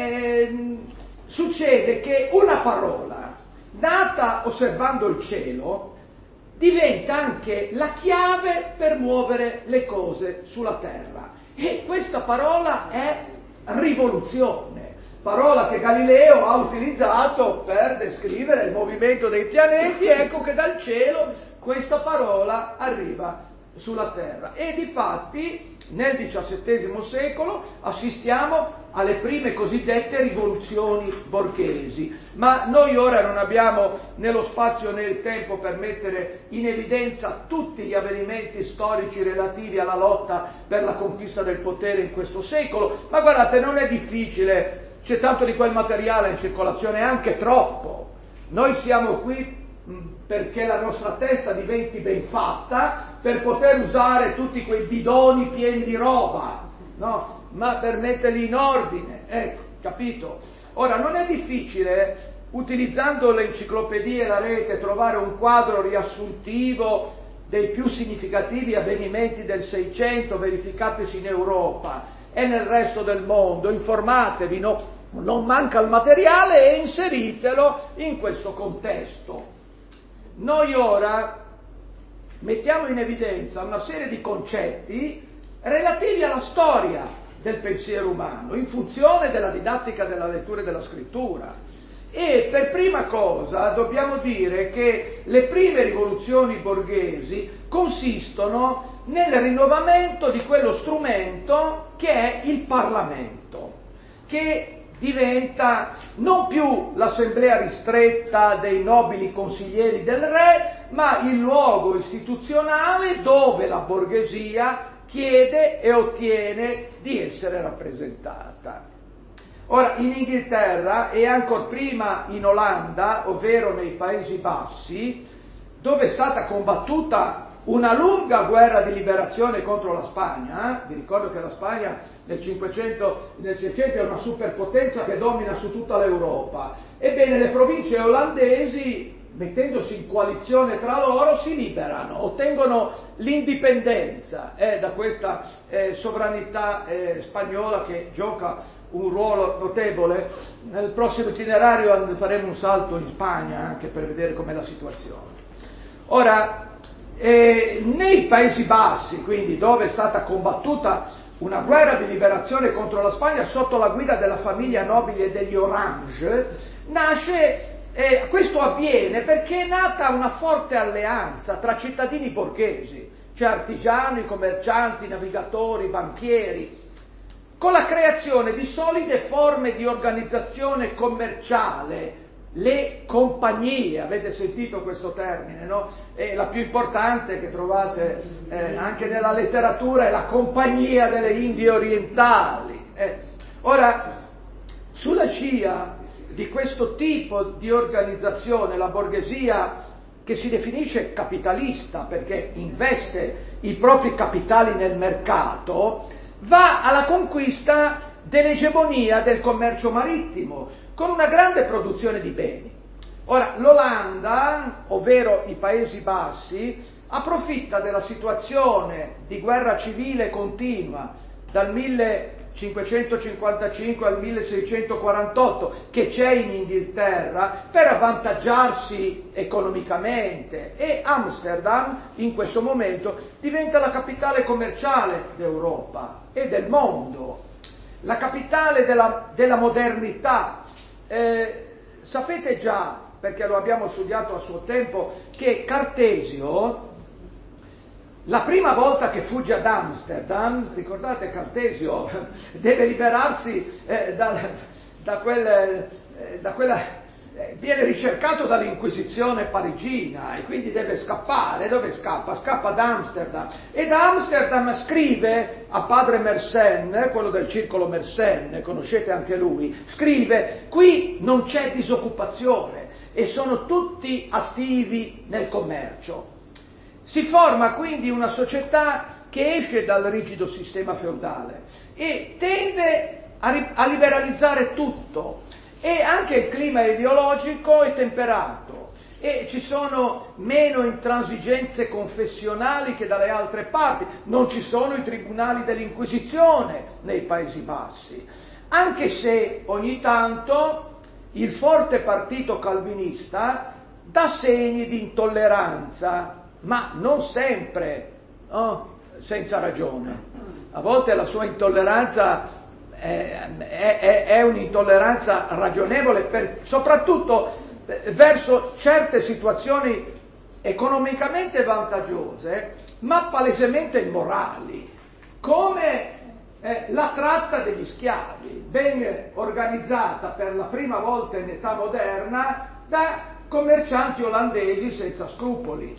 eh, succede che una parola nata osservando il cielo diventa anche la chiave per muovere le cose sulla terra, e questa parola è rivoluzione. Parola che Galileo ha utilizzato per descrivere il movimento dei pianeti, ecco che dal cielo questa parola arriva sulla Terra. E difatti nel diciassettesimo secolo assistiamo alle prime cosiddette rivoluzioni borghesi, ma noi ora non abbiamo né lo spazio né il tempo per mettere in evidenza tutti gli avvenimenti storici relativi alla lotta per la conquista del potere in questo secolo, ma guardate, non è difficile. C'è tanto di quel materiale in circolazione, anche troppo. Noi siamo qui perché la nostra testa diventi ben fatta per poter usare tutti quei bidoni pieni di roba, no? Ma per metterli in ordine, ecco, capito? Ora, non è difficile, utilizzando le enciclopedie e la rete, trovare un quadro riassuntivo dei più significativi avvenimenti del Seicento verificatisi in Europa. e nel resto del mondo, informatevi, no, non manca il materiale e inseritelo in questo contesto. Noi ora mettiamo in evidenza una serie di concetti relativi alla storia del pensiero umano, in funzione della didattica della lettura e della scrittura. E per prima cosa dobbiamo dire che le prime rivoluzioni borghesi consistono nel rinnovamento di quello strumento che è il Parlamento, che diventa non più l'assemblea ristretta dei nobili consiglieri del re, ma il luogo istituzionale dove la borghesia chiede e ottiene di essere rappresentata. Ora, in Inghilterra e ancor prima in Olanda, ovvero nei Paesi Bassi, dove è stata combattuta una lunga guerra di liberazione contro la Spagna, eh? Vi ricordo che la Spagna nel Cinquecento, nel Seicento è una superpotenza che domina su tutta l'Europa. Ebbene, le province olandesi, mettendosi in coalizione tra loro, si liberano, ottengono l'indipendenza eh, da questa eh, sovranità eh, spagnola che gioca un ruolo notevole. Nel prossimo itinerario faremo un salto in Spagna anche per vedere com'è la situazione. Ora, eh, nei Paesi Bassi, quindi dove è stata combattuta una guerra di liberazione contro la Spagna sotto la guida della famiglia nobile degli Orange, nasce, eh, questo avviene perché è nata una forte alleanza tra cittadini borghesi, cioè artigiani, commercianti, navigatori, banchieri, con la creazione di solide forme di organizzazione commerciale, le compagnie, avete sentito questo termine, no? E la più importante che trovate eh, anche nella letteratura è la Compagnia delle Indie Orientali. Eh. Ora, sulla scia di questo tipo di organizzazione, la borghesia, che si definisce capitalista perché investe i propri capitali nel mercato, va alla conquista dell'egemonia del commercio marittimo, con una grande produzione di beni. Ora, l'Olanda, ovvero i Paesi Bassi, approfitta della situazione di guerra civile continua dal millecinquecentocinquantacinque al milleseicentoquarantotto che c'è in Inghilterra per avvantaggiarsi economicamente, e Amsterdam in questo momento diventa la capitale commerciale d'Europa e del mondo, la capitale della, della modernità. Eh, sapete già, perché lo abbiamo studiato a suo tempo, che Cartesio, la prima volta che fugge ad Amsterdam, ricordate Cartesio, deve liberarsi eh, da, da, quel, eh, da quella... Eh, viene ricercato dall'Inquisizione parigina e quindi deve scappare. Dove scappa? Scappa ad Amsterdam, e da Amsterdam scrive a padre Mersenne, quello del circolo Mersenne, conoscete anche lui, scrive: qui non c'è disoccupazione e sono tutti attivi nel commercio. Si forma quindi una società che esce dal rigido sistema feudale e tende a, ri- a liberalizzare tutto. E anche il clima ideologico è temperato e ci sono meno intransigenze confessionali che dalle altre parti, non ci sono i tribunali dell'Inquisizione nei Paesi Bassi, anche se ogni tanto il forte partito calvinista dà segni di intolleranza, ma non sempre, no? Senza ragione. A volte la sua intolleranza È, è, è un'intolleranza ragionevole, per, soprattutto verso certe situazioni economicamente vantaggiose, ma palesemente immorali, come eh, la tratta degli schiavi, ben organizzata per la prima volta in età moderna da commercianti olandesi senza scrupoli.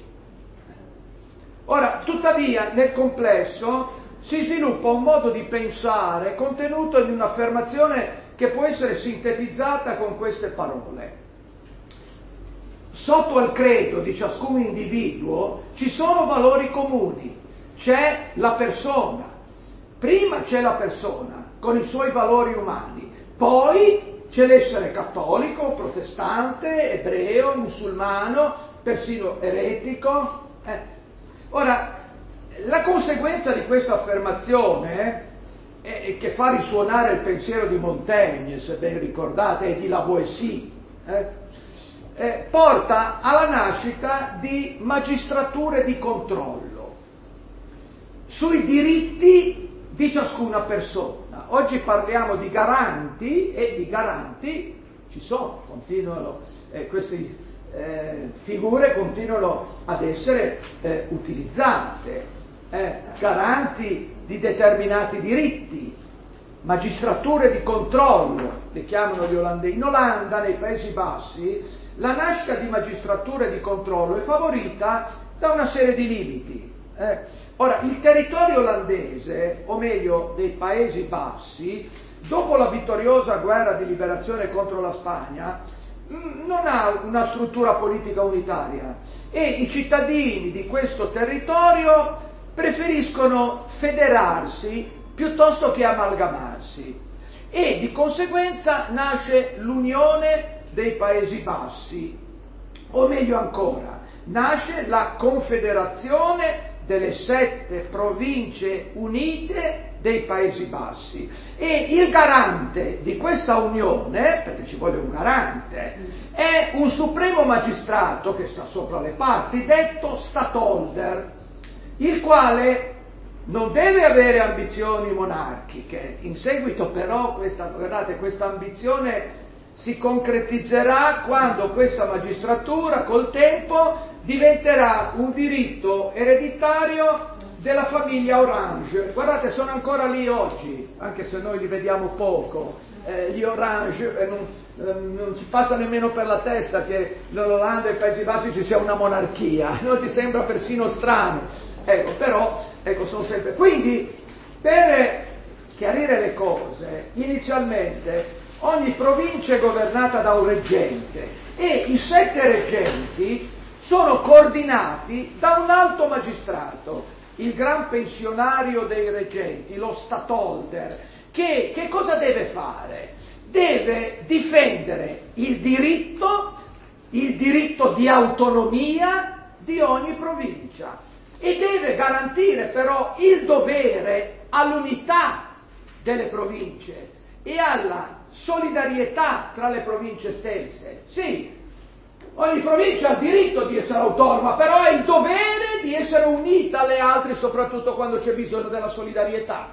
Ora, tuttavia, nel complesso si sviluppa un modo di pensare contenuto in un'affermazione che può essere sintetizzata con queste parole. Sotto al credo di ciascun individuo ci sono valori comuni, c'è la persona. Prima c'è la persona con i suoi valori umani, poi c'è l'essere cattolico, protestante, ebreo, musulmano, persino eretico. Eh. Ora, la conseguenza di questa affermazione eh, che fa risuonare il pensiero di Montaigne, se ben ricordate, e di Lavoisier, eh, eh, porta alla nascita di magistrature di controllo sui diritti di ciascuna persona. Oggi parliamo di garanti, e di garanti ci sono, continuano, eh, queste eh, figure continuano ad essere eh, utilizzate, eh, garanti di determinati diritti, magistrature di controllo, le chiamano gli olandesi. In Olanda, nei Paesi Bassi, la nascita di magistrature di controllo è favorita da una serie di limiti. Eh. Ora, il territorio olandese, o meglio dei Paesi Bassi, dopo la vittoriosa guerra di liberazione contro la Spagna, mh, non ha una struttura politica unitaria e i cittadini di questo territorio preferiscono federarsi piuttosto che amalgamarsi, e di conseguenza nasce l'Unione dei Paesi Bassi, o meglio ancora, nasce la Confederazione delle sette province unite dei Paesi Bassi, e il garante di questa unione, perché ci vuole un garante, è un supremo magistrato che sta sopra le parti, detto Stadtholder, il quale non deve avere ambizioni monarchiche. In seguito però questa, guardate, questa ambizione si concretizzerà quando questa magistratura col tempo diventerà un diritto ereditario della famiglia Orange. Guardate, sono ancora lì oggi, anche se noi li vediamo poco. Eh, gli Orange, eh, non, eh, non ci passa nemmeno per la testa che l'Olanda e i Paesi Bassi ci sia una monarchia, non ci sembra persino strano. Ecco, però, ecco, sono sempre... Quindi, per chiarire le cose, inizialmente ogni provincia è governata da un reggente e i sette reggenti sono coordinati da un alto magistrato, il gran pensionario dei reggenti, lo Stadtholder, che, che cosa deve fare? Deve difendere il diritto, il diritto di autonomia di ogni provincia, e deve garantire però il dovere all'unità delle province e alla solidarietà tra le province stesse. Sì, ogni provincia ha il diritto di essere autonoma, però ha il dovere di essere unita alle altre, soprattutto quando c'è bisogno della solidarietà.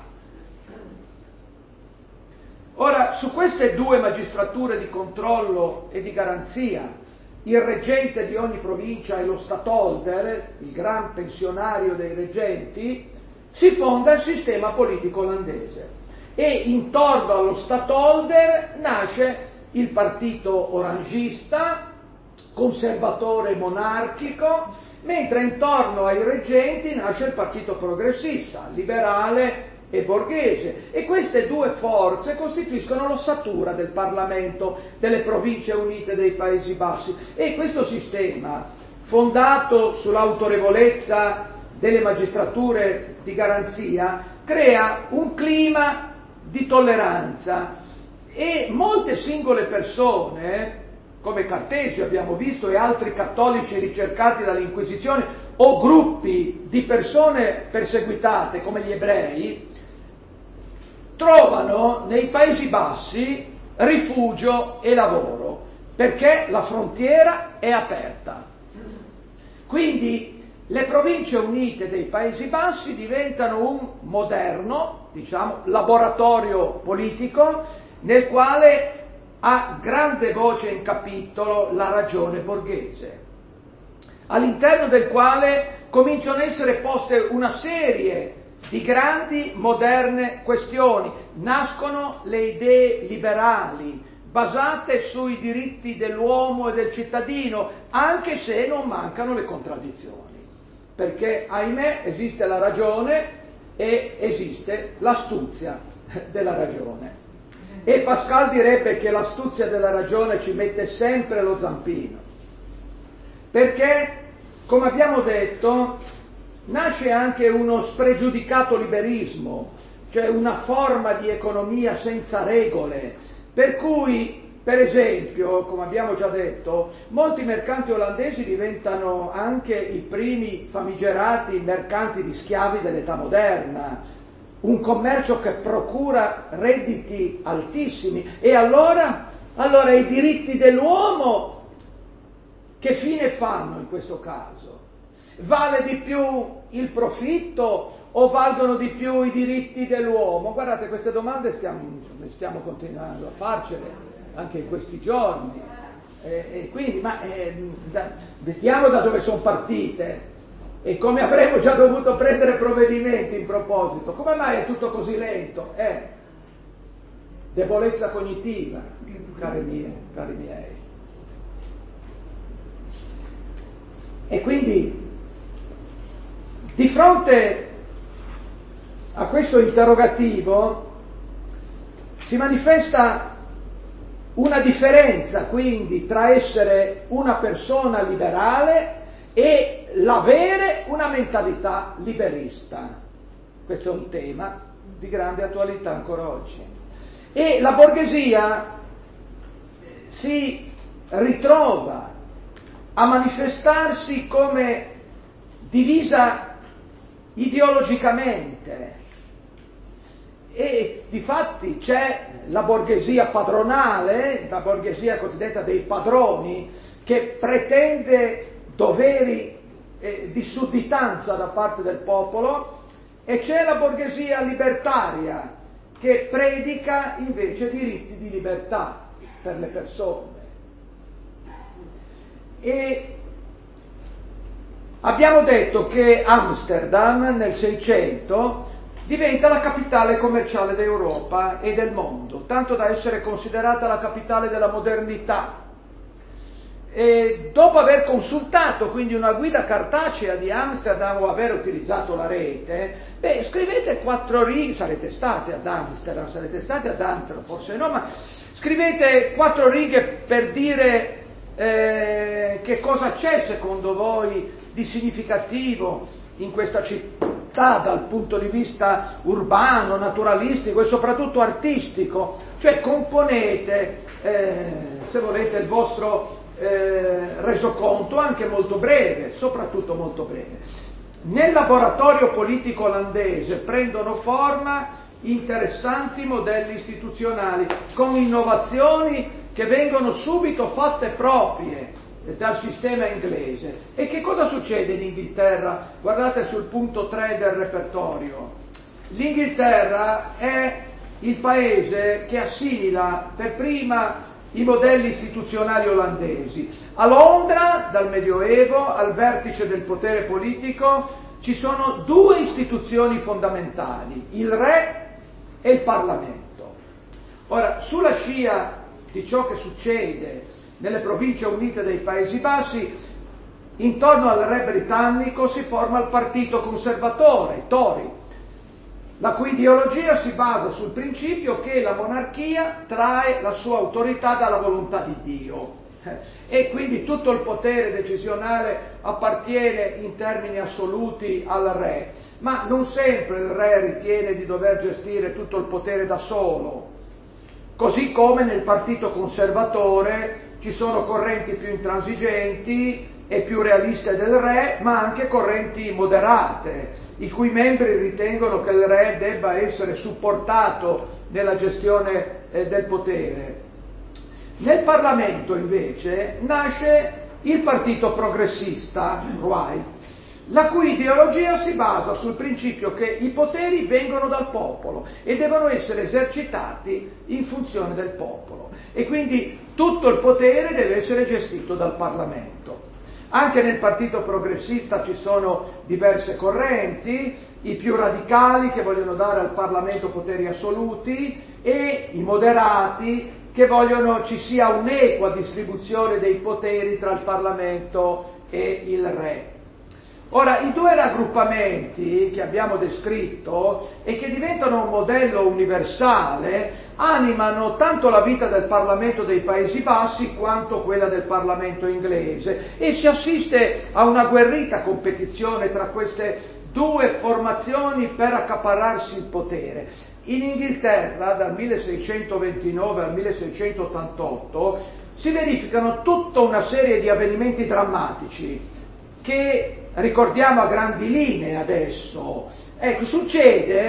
Ora, su queste due magistrature di controllo e di garanzia, il reggente di ogni provincia e lo Stadtholder, il gran pensionario dei reggenti, si fonda il sistema politico olandese, e intorno allo Stadtholder nasce il partito orangista, conservatore monarchico, mentre intorno ai reggenti nasce il partito progressista, liberale e borghese, e queste due forze costituiscono l'ossatura del Parlamento delle Province Unite dei Paesi Bassi, e questo sistema, fondato sull'autorevolezza delle magistrature di garanzia, crea un clima di tolleranza, e molte singole persone, come Cartesio abbiamo visto e altri cattolici ricercati dall'Inquisizione, o gruppi di persone perseguitate come gli ebrei, trovano nei Paesi Bassi rifugio e lavoro, perché la frontiera è aperta. Quindi le Province Unite dei Paesi Bassi diventano un moderno, diciamo, laboratorio politico nel quale ha grande voce in capitolo la ragione borghese, all'interno del quale cominciano a essere poste una serie di grandi moderne questioni. Nascono le idee liberali, basate sui diritti dell'uomo e del cittadino, anche se non mancano le contraddizioni, perché, ahimè, esiste la ragione e esiste l'astuzia della ragione. E Pascal direbbe che l'astuzia della ragione ci mette sempre lo zampino, perché, come abbiamo detto, nasce anche uno spregiudicato liberismo, cioè una forma di economia senza regole, per cui, per esempio, come abbiamo già detto, molti mercanti olandesi diventano anche i primi famigerati mercanti di schiavi dell'età moderna. un commercio che procura redditi altissimi. E allora, allora i diritti dell'uomo che fine fanno in questo caso? Vale di più il profitto o valgono di più i diritti dell'uomo? Guardate, queste domande stiamo, stiamo continuando a farcele anche in questi giorni. E, e quindi, ma eh, da, vediamo da dove sono partite e come avremmo già dovuto prendere provvedimenti in proposito. Come mai è tutto così lento? Eh, debolezza cognitiva, cari miei, cari miei. E quindi, di fronte a questo interrogativo, si manifesta una differenza, quindi, tra essere una persona liberale e l'avere una mentalità liberista. Questo è un tema di grande attualità ancora oggi. E la borghesia si ritrova a manifestarsi come divisa ideologicamente, e difatti c'è la borghesia padronale, la borghesia cosiddetta dei padroni, che pretende doveri eh, di sudditanza da parte del popolo, e c'è la borghesia libertaria che predica invece diritti di libertà per le persone. E abbiamo detto che Amsterdam nel Seicento diventa la capitale commerciale d'Europa e del mondo, tanto da essere considerata la capitale della modernità. E dopo aver consultato quindi una guida cartacea di Amsterdam o aver utilizzato la rete, beh, scrivete quattro righe, sarete stati ad Amsterdam, sarete stati ad Amsterdam, forse no, ma scrivete quattro righe per dire eh, che cosa c'è secondo voi di significativo in questa città dal punto di vista urbano, naturalistico e soprattutto artistico. Cioè componete, eh, se volete, il vostro eh, resoconto, anche molto breve, soprattutto molto breve. Nel laboratorio politico olandese prendono forma interessanti modelli istituzionali con innovazioni che vengono subito fatte proprie dal sistema inglese. E che cosa succede in Inghilterra? Guardate sul punto tre del repertorio. L'Inghilterra è il paese che assimila per prima i modelli istituzionali olandesi. A Londra, dal Medioevo, al vertice del potere politico, ci sono due istituzioni fondamentali, il re e il Parlamento. Ora, sulla scia di ciò che succede nelle province unite dei Paesi Bassi, intorno al re britannico si forma il partito conservatore, i Tory, la cui ideologia si basa sul principio che la monarchia trae la sua autorità dalla volontà di Dio e quindi tutto il potere decisionale appartiene in termini assoluti al re, ma non sempre il re ritiene di dover gestire tutto il potere da solo, così come nel partito conservatore ci sono correnti più intransigenti e più realiste del re, ma anche correnti moderate, i cui membri ritengono che il re debba essere supportato nella gestione eh, del potere. Nel Parlamento, invece, nasce il partito progressista, Right, la cui ideologia si basa sul principio che i poteri vengono dal popolo e devono essere esercitati in funzione del popolo, e quindi tutto il potere deve essere gestito dal Parlamento. Anche nel partito progressista ci sono diverse correnti, i più radicali che vogliono dare al Parlamento poteri assoluti e i moderati che vogliono ci sia un'equa distribuzione dei poteri tra il Parlamento e il re. Ora, i due raggruppamenti che abbiamo descritto e che diventano un modello universale animano tanto la vita del Parlamento dei Paesi Bassi quanto quella del Parlamento inglese, e si assiste a una agguerrita competizione tra queste due formazioni per accaparrarsi il potere. In Inghilterra, dal milleseicentoventinove al milleseicentottantotto, si verificano tutta una serie di avvenimenti drammatici che ricordiamo a grandi linee adesso. Ecco, succede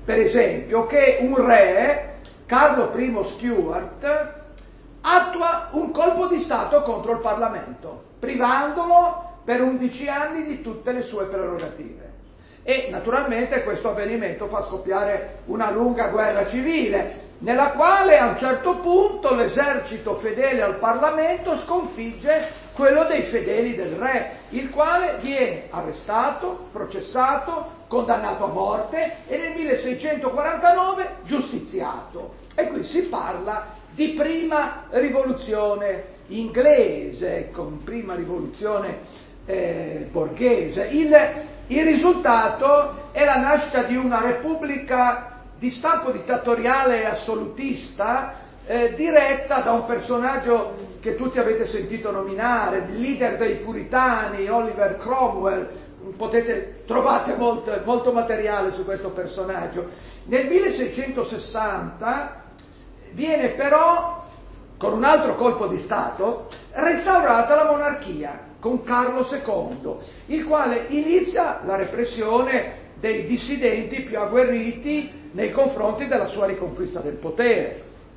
per esempio, che un re, Carlo I Stuart, attua un colpo di Stato contro il Parlamento, privandolo per undici anni di tutte le sue prerogative. E naturalmente questo avvenimento fa scoppiare una lunga guerra civile, nella quale a un certo punto l'esercito fedele al Parlamento sconfigge quello dei fedeli del re, il quale viene arrestato, processato, condannato a morte e nel milleseicentoquarantanove giustiziato. E qui si parla di prima rivoluzione inglese, con prima rivoluzione eh, borghese. Il, il risultato è la nascita di una repubblica di stampo dittatoriale e assolutista, eh, diretta da un personaggio che tutti avete sentito nominare, il leader dei puritani, Oliver Cromwell. Potete, trovate molto, molto materiale su questo personaggio. Nel milleseicentosessanta viene però, con un altro colpo di Stato, restaurata la monarchia con Carlo secondo, il quale inizia la repressione dei dissidenti più agguerriti nei confronti della sua riconquista del potere.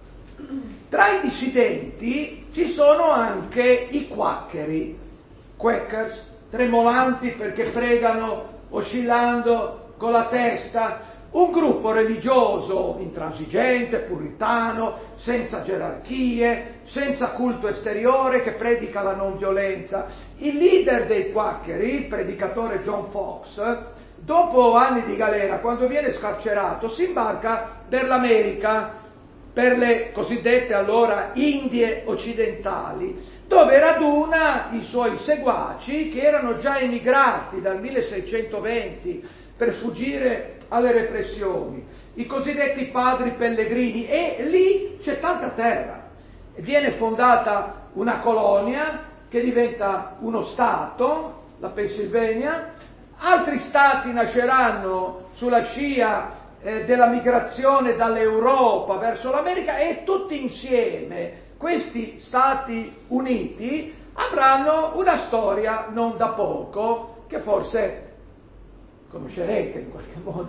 Tra i dissidenti ci sono anche i quaccheri, Quakers, tremolanti perché pregano oscillando con la testa, un gruppo religioso intransigente, puritano, senza gerarchie, senza culto esteriore, che predica la non violenza. Il leader dei quaccheri, il predicatore John Fox, dopo anni di galera, quando viene scarcerato, si imbarca per l'America, per le cosiddette allora Indie occidentali, dove raduna i suoi seguaci che erano già emigrati dal milleseicentoventi per fuggire alle repressioni, i cosiddetti padri pellegrini, e lì c'è tanta terra. Viene fondata una colonia che diventa uno stato, la Pennsylvania, altri stati nasceranno sulla scia eh, della migrazione dall'Europa verso l'America, e tutti insieme questi Stati Uniti avranno una storia non da poco, che forse conoscerete in qualche modo.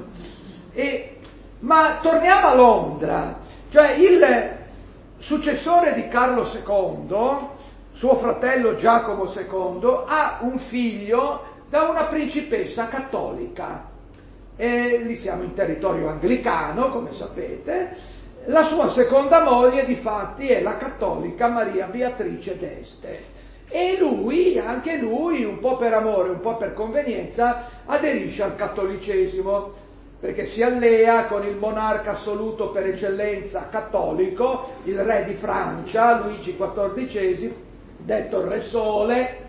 E, ma torniamo a Londra, cioè il successore di Carlo secondo, suo fratello Giacomo secondo, ha un figlio da una principessa cattolica, e lì siamo in territorio anglicano, come sapete. La sua seconda moglie, difatti, è la cattolica Maria Beatrice d'Este. E lui, anche lui, un po' per amore, un po' per convenienza, aderisce al cattolicesimo, perché si allea con il monarca assoluto per eccellenza cattolico, il re di Francia, Luigi quattordicesimo, detto il Re Sole,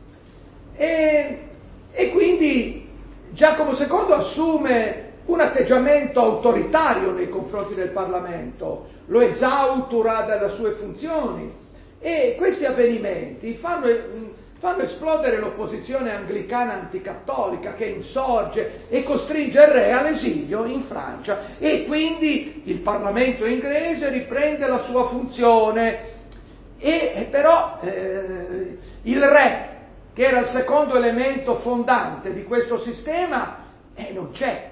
e, e quindi Giacomo secondo assume un atteggiamento autoritario nei confronti del Parlamento, lo esautora dalle sue funzioni, e questi avvenimenti fanno, fanno esplodere l'opposizione anglicana anticattolica, che insorge e costringe il re all'esilio in Francia, e quindi il Parlamento inglese riprende la sua funzione, e però eh, il re, che era il secondo elemento fondante di questo sistema, eh, non c'è.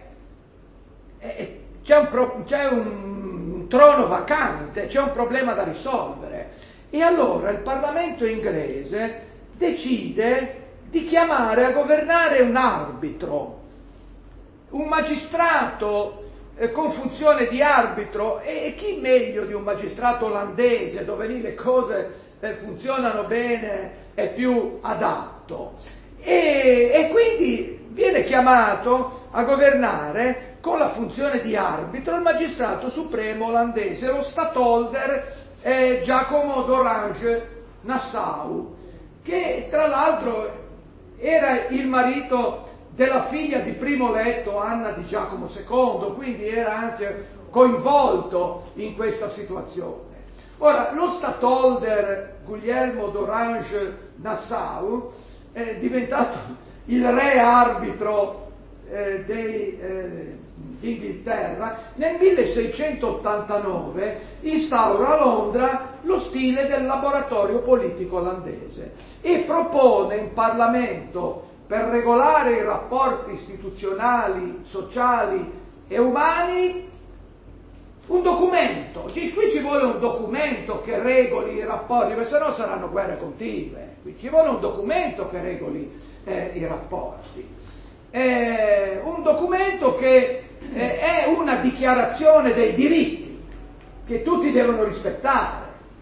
C'è un, pro, c'è un trono vacante, c'è un problema da risolvere, e allora il Parlamento inglese decide di chiamare a governare un arbitro, un magistrato eh, con funzione di arbitro, e, e chi meglio di un magistrato olandese, dove lì le cose eh, funzionano bene, è più adatto, e, e quindi viene chiamato a governare con la funzione di arbitro il magistrato supremo olandese, lo Stadtholder eh, Giacomo d'Orange Nassau, che tra l'altro era il marito della figlia di primo letto, Anna di Giacomo secondo, quindi era anche coinvolto in questa situazione. Ora, lo Stadtholder Guglielmo d'Orange Nassau è diventato il re arbitro eh, dei, eh, d'Inghilterra. Nel milleseicentottantanove instaura a Londra lo stile del laboratorio politico olandese e propone in Parlamento, per regolare i rapporti istituzionali, sociali e umani, un documento. Qui ci vuole un documento che regoli i rapporti, perché sennò saranno guerre continue. Qui ci vuole un documento che regoli eh, i rapporti. Eh, un documento che eh, è una dichiarazione dei diritti che tutti devono rispettare.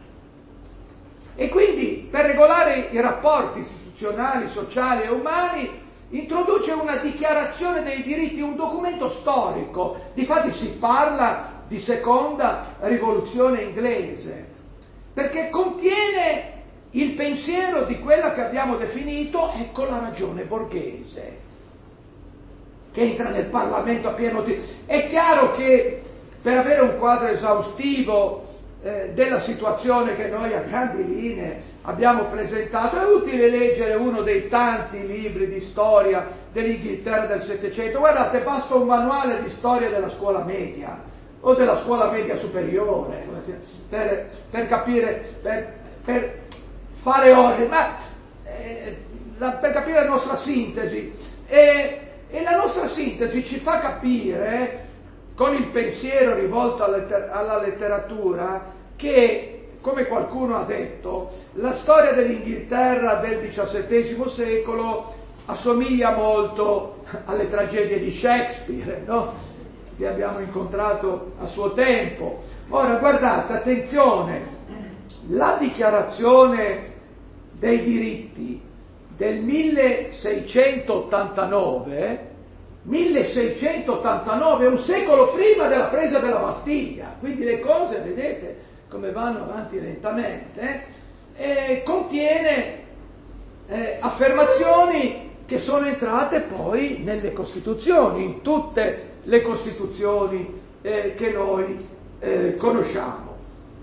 E quindi per regolare i rapporti istituzionali, sociali e umani introduce una dichiarazione dei diritti, un documento storico. Difatti si parla di seconda rivoluzione inglese, perché contiene il pensiero di quella che abbiamo definito, ecco, la ragione borghese, che entra nel Parlamento a pieno titolo. È chiaro che per avere un quadro esaustivo eh, della situazione che noi a grandi linee abbiamo presentato, è utile leggere uno dei tanti libri di storia dell'Inghilterra del Settecento. Guardate, basta un manuale di storia della scuola media o della scuola media superiore per, per capire, per, per fare ordine, ma eh, la, per capire la nostra sintesi. E, e la nostra sintesi ci fa capire, con il pensiero rivolto alla, alla letteratura, che, come qualcuno ha detto, la storia dell'Inghilterra del diciassettesimo secolo assomiglia molto alle tragedie di Shakespeare, no? Che abbiamo incontrato a suo tempo. Ora, guardate, attenzione, la dichiarazione dei diritti del milleseicentottantanove, milleseicentottantanove, un secolo prima della presa della Bastiglia, quindi le cose, vedete come vanno avanti lentamente, eh, contiene eh, affermazioni che sono entrate poi nelle Costituzioni, in tutte le Costituzioni eh, che noi eh, conosciamo.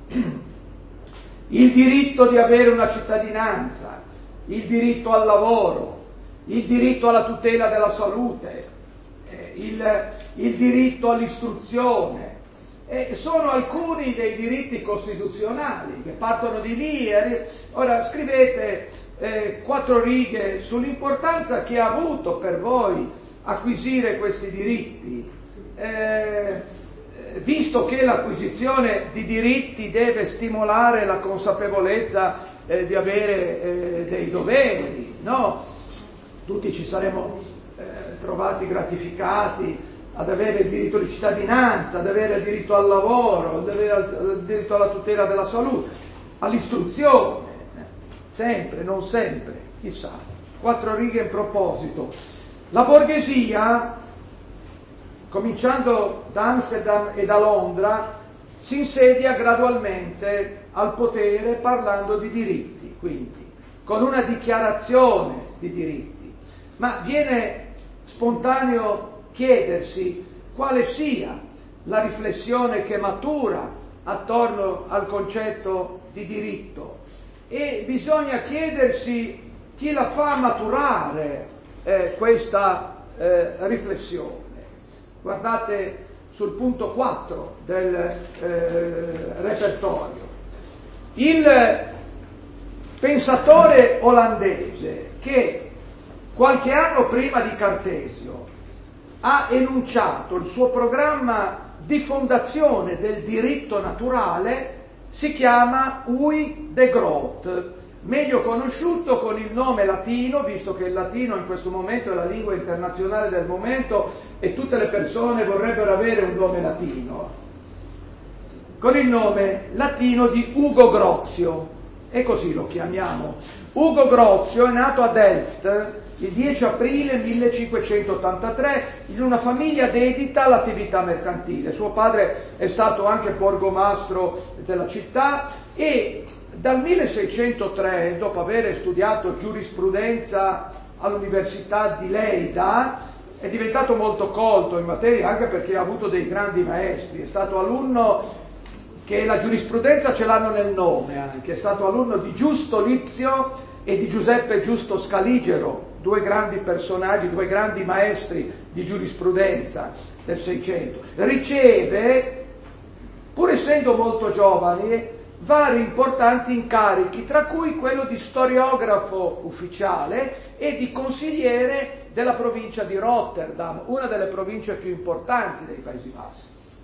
Il diritto di avere una cittadinanza, il diritto al lavoro, il diritto alla tutela della salute, eh, il, il diritto all'istruzione, eh, sono alcuni dei diritti costituzionali che partono di lì. Eh, ora scrivete eh, quattro righe sull'importanza che ha avuto per voi acquisire questi diritti, eh, visto che l'acquisizione di diritti deve stimolare la consapevolezza eh, di avere eh, dei doveri, no? Tutti ci saremmo eh, trovati gratificati ad avere il diritto di cittadinanza, ad avere il diritto al lavoro, ad avere il diritto alla tutela della salute, all'istruzione, sempre, non sempre, chissà. Quattro righe in proposito. La borghesia, cominciando da Amsterdam e da Londra, si insedia gradualmente al potere parlando di diritti, quindi, con una dichiarazione di diritti. Ma viene spontaneo chiedersi quale sia la riflessione che matura attorno al concetto di diritto, e bisogna chiedersi chi la fa maturare eh, questa eh, riflessione. Guardate sul punto quattro del eh, repertorio. Il pensatore olandese che qualche anno prima di Cartesio ha enunciato il suo programma di fondazione del diritto naturale si chiama Huy de Groot, meglio conosciuto con il nome latino, visto che il latino in questo momento è la lingua internazionale del momento e tutte le persone vorrebbero avere un nome latino, con il nome latino di Ugo Grozio, e così lo chiamiamo. Ugo Grozio è nato a Delft il dieci aprile millecinquecentottantatré in una famiglia dedita all'attività mercantile. Suo padre è stato anche borgomastro della città e dal milleseicentotre, dopo aver studiato giurisprudenza all'Università di Leida, è diventato molto colto in materia, anche perché ha avuto dei grandi maestri. È stato alunno, che la giurisprudenza ce l'hanno nel nome anche, è stato alunno di Giusto Lizio e di Giuseppe Giusto Scaligero, due grandi personaggi, due grandi maestri di giurisprudenza del Seicento. Riceve, pur essendo molto giovane, vari importanti incarichi, tra cui quello di storiografo ufficiale e di consigliere della provincia di Rotterdam, una delle province più importanti dei Paesi Bassi.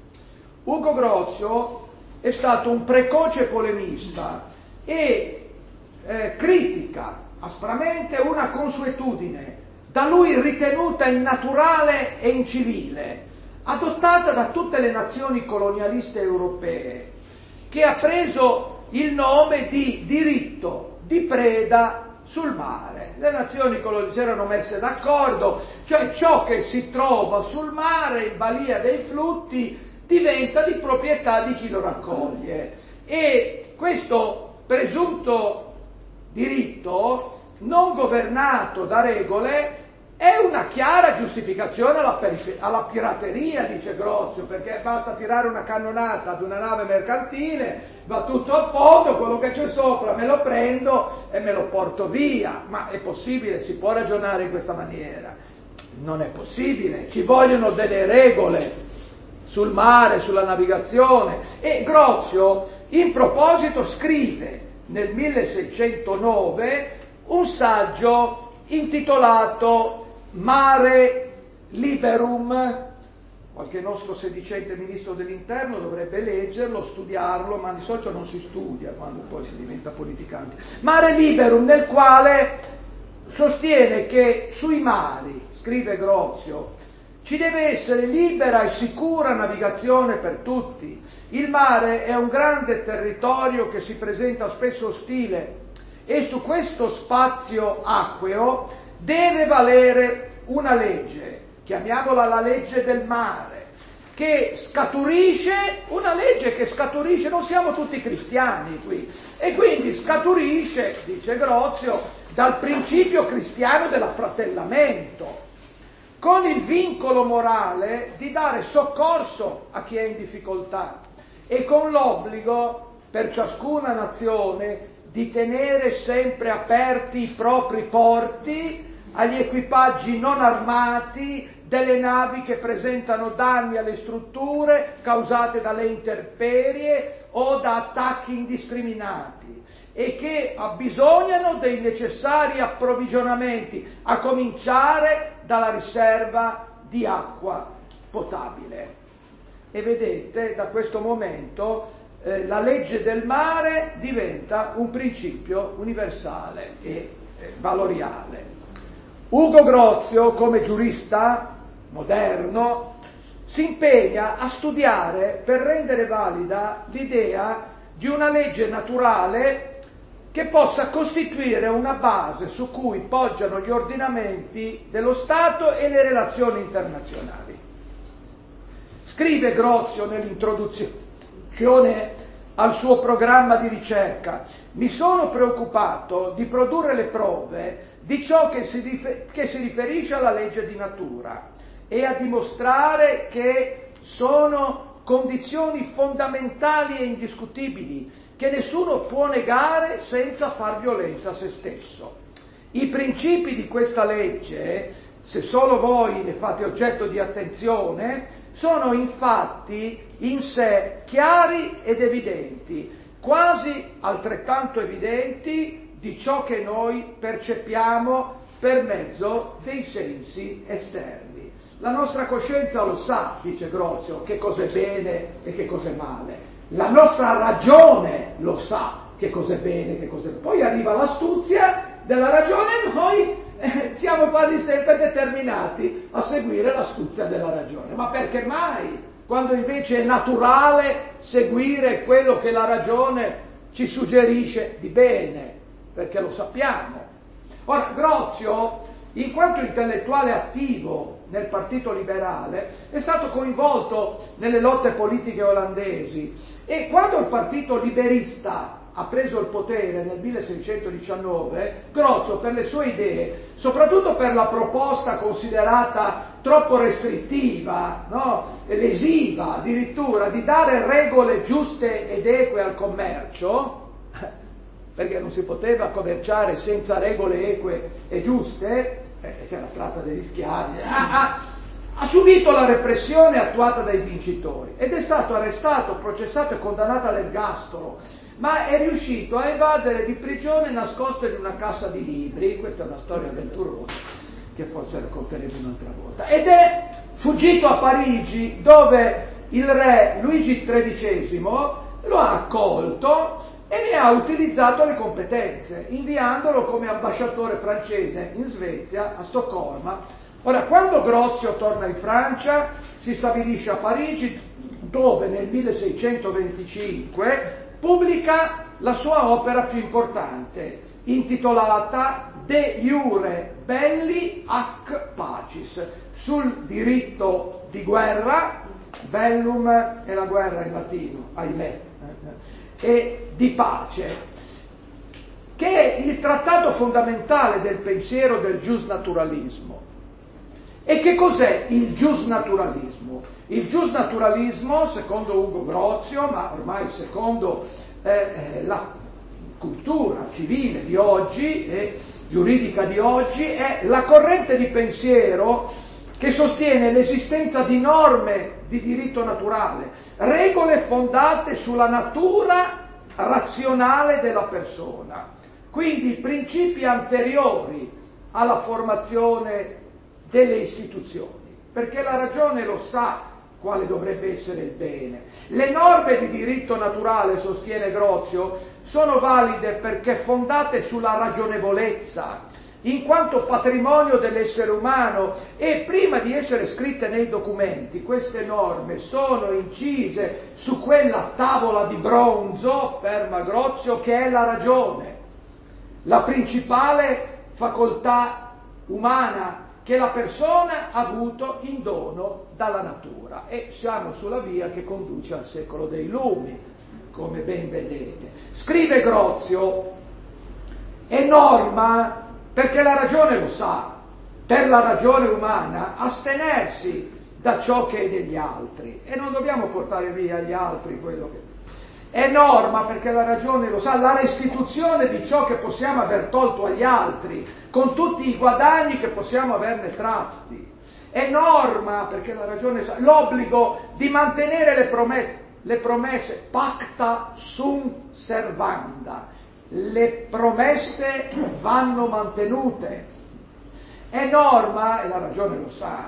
Ugo Grozio è stato un precoce polemista e eh, critica aspramente una consuetudine da lui ritenuta innaturale e incivile, adottata da tutte le nazioni colonialiste europee, che ha preso il nome di diritto di preda sul mare. Le nazioni colonialiste erano messe d'accordo, cioè ciò che si trova sul mare, in balia dei flutti, diventa di proprietà di chi lo raccoglie. E questo presunto diritto, non governato da regole, è una chiara giustificazione alla, perifer- alla pirateria, dice Grozio, perché basta tirare una cannonata ad una nave mercantile, va tutto a fondo, quello che c'è sopra me lo prendo e me lo porto via. Ma è possibile? Si può ragionare in questa maniera? Non è possibile, ci vogliono delle regole sul mare, sulla navigazione. E Grozio in proposito scrive nel milleseicentonove un saggio intitolato Mare Liberum. Qualche nostro sedicente ministro dell'interno dovrebbe leggerlo, studiarlo, ma di solito non si studia quando poi si diventa politicanti. Mare Liberum, nel quale sostiene che sui mari, scrive Grozio, ci deve essere libera e sicura navigazione per tutti. Il mare è un grande territorio che si presenta spesso ostile e su questo spazio acqueo deve valere una legge, chiamiamola la legge del mare, che scaturisce, una legge che scaturisce, non siamo tutti cristiani qui, e quindi scaturisce, dice Grozio, dal principio cristiano dell'affratellamento, con il vincolo morale di dare soccorso a chi è in difficoltà e con l'obbligo per ciascuna nazione di tenere sempre aperti i propri porti agli equipaggi non armati delle navi che presentano danni alle strutture causate dalle intemperie o da attacchi indiscriminati e che abbisognano dei necessari approvvigionamenti, a cominciare dalla riserva di acqua potabile. E vedete, da questo momento eh, la legge del mare diventa un principio universale e eh, valoriale. Ugo Grozio, come giurista moderno, si impegna a studiare per rendere valida l'idea di una legge naturale che possa costituire una base su cui poggiano gli ordinamenti dello Stato e le relazioni internazionali. Scrive Grozio nell'introduzione al suo programma di ricerca: mi sono preoccupato di produrre le prove di ciò che si, rifer- che si riferisce alla legge di natura e a dimostrare che sono condizioni fondamentali e indiscutibili che nessuno può negare senza far violenza a se stesso. I principi di questa legge, se solo voi ne fate oggetto di attenzione, sono infatti in sé chiari ed evidenti, quasi altrettanto evidenti di ciò che noi percepiamo per mezzo dei sensi esterni. La nostra coscienza lo sa, dice Grozio, che cos'è bene e che cos'è male. La nostra ragione lo sa che cos'è bene e che cos'è male. Poi arriva l'astuzia della ragione e noi eh, siamo quasi sempre determinati a seguire l'astuzia della ragione. Ma perché mai? Quando invece è naturale seguire quello che la ragione ci suggerisce di bene, perché lo sappiamo. Ora, Grozio, in quanto intellettuale attivo nel Partito Liberale, è stato coinvolto nelle lotte politiche olandesi e quando il Partito Liberista ha preso il potere nel milleseicentodiciannove, Grozio, per le sue idee, soprattutto per la proposta considerata troppo restrittiva, no? lesiva addirittura, di dare regole giuste ed eque al commercio, perché non si poteva commerciare senza regole eque e giuste, perché la tratta degli schiavi, ha, ha, ha subito la repressione attuata dai vincitori ed è stato arrestato, processato e condannato all'ergastolo, ma è riuscito a evadere di prigione nascosto in una cassa di libri. Questa è una storia avventurosa, che forse racconteremo un'altra volta. Ed è fuggito a Parigi, dove il re Luigi tredicesimo lo ha accolto e ne ha utilizzato le competenze, inviandolo come ambasciatore francese in Svezia, a Stoccolma. Ora, quando Grozio torna in Francia, si stabilisce a Parigi, dove nel milleseicentoventicinque pubblica la sua opera più importante, intitolata De Iure Belli ac Pacis, sul diritto di guerra, bellum è la guerra in latino, ahimè, e di pace, che è il trattato fondamentale del pensiero del giusnaturalismo. E che cos'è il giusnaturalismo? Il giusnaturalismo, secondo Ugo Grozio, ma ormai secondo eh, la cultura civile di oggi e giuridica di oggi, è la corrente di pensiero che sostiene l'esistenza di norme di diritto naturale, regole fondate sulla natura razionale della persona, quindi principi anteriori alla formazione delle istituzioni, perché la ragione lo sa quale dovrebbe essere il bene. Le norme di diritto naturale, sostiene Grozio, sono valide perché fondate sulla ragionevolezza, in quanto patrimonio dell'essere umano, e prima di essere scritte nei documenti, queste norme sono incise su quella tavola di bronzo, afferma Grozio, che è la ragione, la principale facoltà umana che la persona ha avuto in dono dalla natura, e siamo sulla via che conduce al secolo dei lumi, come ben vedete. Scrive Grozio, è norma perché la ragione lo sa, per la ragione umana astenersi da ciò che è degli altri, e non dobbiamo portare via agli altri quello che è norma, perché la ragione lo sa, la restituzione di ciò che possiamo aver tolto agli altri, con tutti i guadagni che possiamo averne tratti. È norma, perché la ragione sa, l'obbligo di mantenere le promesse, le promesse pacta sunt servanda, le promesse vanno mantenute. È norma, e la ragione lo sa,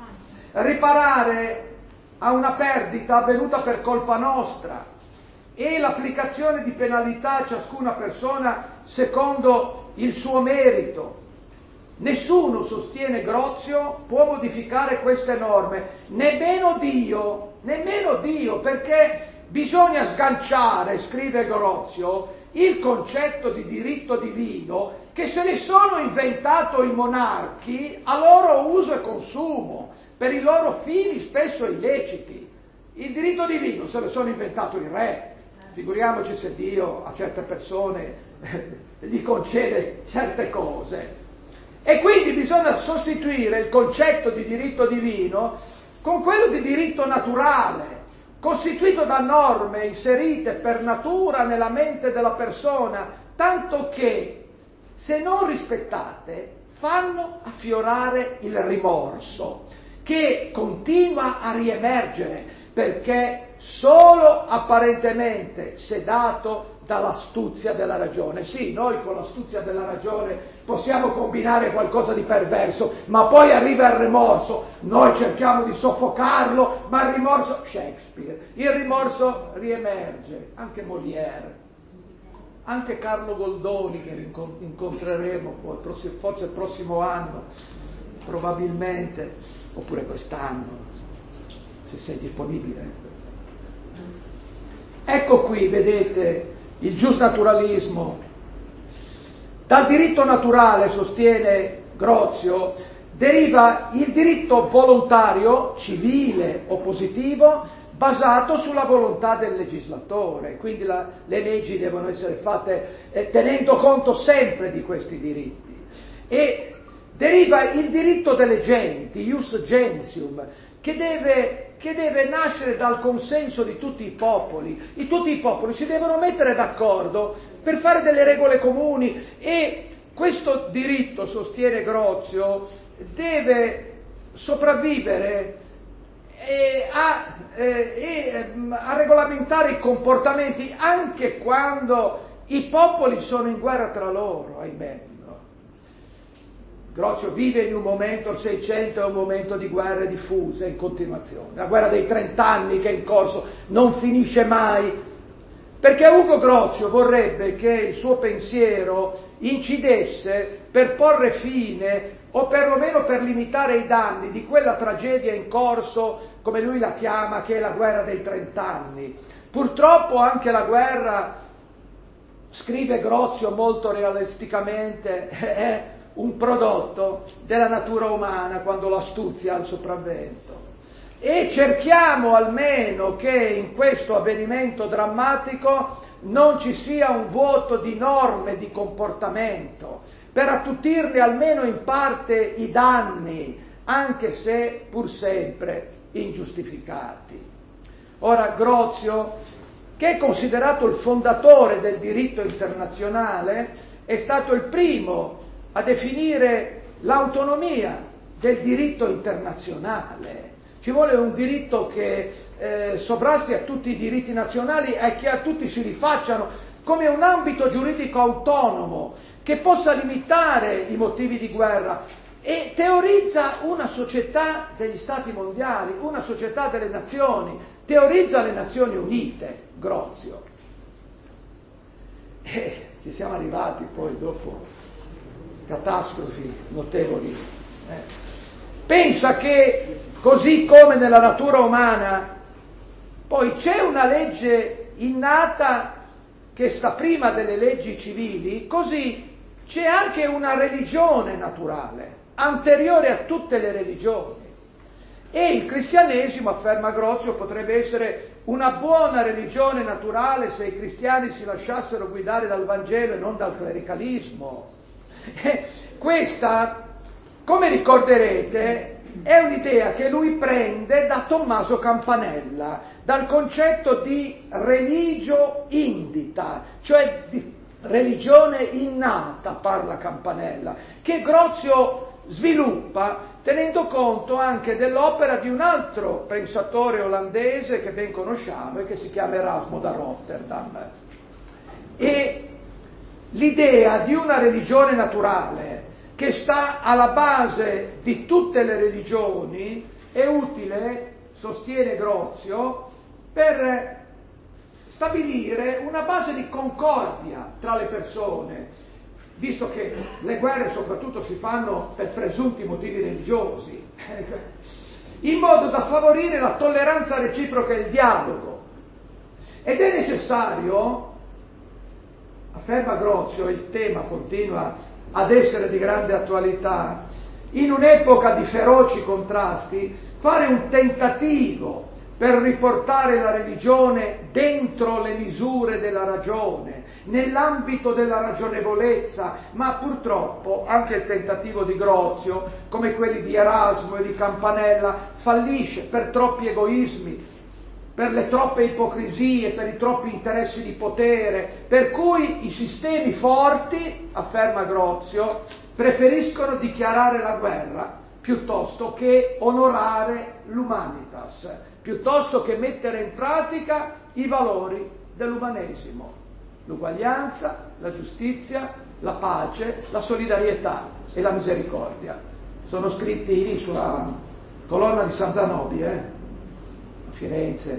riparare a una perdita avvenuta per colpa nostra, e l'applicazione di penalità a ciascuna persona secondo il suo merito. Nessuno, sostiene Grozio, può modificare queste norme, nemmeno Dio, nemmeno Dio, perché bisogna sganciare, scrive Grozio, il concetto di diritto divino che se ne sono inventato i monarchi a loro uso e consumo, per i loro fini spesso illeciti. Il diritto divino se lo sono inventato i re. Figuriamoci se Dio a certe persone gli concede certe cose. E quindi bisogna sostituire il concetto di diritto divino con quello di diritto naturale, costituito da norme inserite per natura nella mente della persona, tanto che, se non rispettate, fanno affiorare il rimorso, che continua a riemergere, perché solo apparentemente sedato dall'astuzia della ragione. Sì, noi con l'astuzia della ragione possiamo combinare qualcosa di perverso, ma poi arriva il rimorso, noi cerchiamo di soffocarlo, ma il rimorso, Shakespeare, il rimorso riemerge, anche Molière, anche Carlo Goldoni, che incontreremo forse il prossimo anno, probabilmente, oppure quest'anno, se sei disponibile. Ecco qui, vedete, il giusnaturalismo. Dal diritto naturale, sostiene Grozio, deriva il diritto volontario, civile o positivo, basato sulla volontà del legislatore. Quindi la, le leggi devono essere fatte eh, tenendo conto sempre di questi diritti. E deriva il diritto delle genti, ius gentium, che deve, che deve nascere dal consenso di tutti i popoli. I, tutti i popoli si devono mettere d'accordo per fare delle regole comuni, e questo diritto, sostiene Grozio, deve sopravvivere e a, eh, e a regolamentare i comportamenti anche quando i popoli sono in guerra tra loro, ahimè. Grozio vive in un momento, il Seicento è un momento di guerre diffuse in continuazione, la guerra dei trent'anni che è in corso, non finisce mai, perché Ugo Grozio vorrebbe che il suo pensiero incidesse per porre fine, o perlomeno per limitare i danni di quella tragedia in corso, come lui la chiama, che è la guerra dei trent'anni. Purtroppo anche la guerra, scrive Grozio molto realisticamente, è un prodotto della natura umana quando l'astuzia ha il sopravvento. E cerchiamo almeno che in questo avvenimento drammatico non ci sia un vuoto di norme di comportamento, per attutirne almeno in parte i danni, anche se pur sempre ingiustificati. Ora, Grozio, che è considerato il fondatore del diritto internazionale, è stato il primo a definire l'autonomia del diritto internazionale. Ci vuole un diritto che eh, sovrasti a tutti i diritti nazionali e che a tutti si rifacciano come un ambito giuridico autonomo, che possa limitare i motivi di guerra, e teorizza una società degli stati mondiali, una società delle nazioni, teorizza le Nazioni Unite, Grozio. E ci siamo arrivati poi dopo catastrofi notevoli. Eh. Pensa che, così come nella natura umana, poi c'è una legge innata che sta prima delle leggi civili, così c'è anche una religione naturale, anteriore a tutte le religioni. E il cristianesimo, afferma Grozio, potrebbe essere una buona religione naturale se i cristiani si lasciassero guidare dal Vangelo e non dal clericalismo. E questa, come ricorderete, è un'idea che lui prende da Tommaso Campanella, dal concetto di religio indita, cioè di religione innata, parla Campanella, che Grozio sviluppa tenendo conto anche dell'opera di un altro pensatore olandese che ben conosciamo e che si chiama Erasmo da Rotterdam. E l'idea di una religione naturale che sta alla base di tutte le religioni è utile, sostiene Grozio, per stabilire una base di concordia tra le persone, visto che le guerre soprattutto si fanno per presunti motivi religiosi, in modo da favorire la tolleranza reciproca e il dialogo. Ed è necessario, afferma Grozio, e il tema continua ad essere di grande attualità, in un'epoca di feroci contrasti, fare un tentativo per riportare la religione dentro le misure della ragione, nell'ambito della ragionevolezza, ma purtroppo anche il tentativo di Grozio, come quelli di Erasmo e di Campanella, fallisce per troppi egoismi, per le troppe ipocrisie, per i troppi interessi di potere, per cui i sistemi forti, afferma Grozio, preferiscono dichiarare la guerra piuttosto che onorare l'humanitas, piuttosto che mettere in pratica i valori dell'umanesimo, l'uguaglianza, la giustizia, la pace, la solidarietà e la misericordia. Sono scritti lì sulla colonna di San Zanobi, eh? Firenze,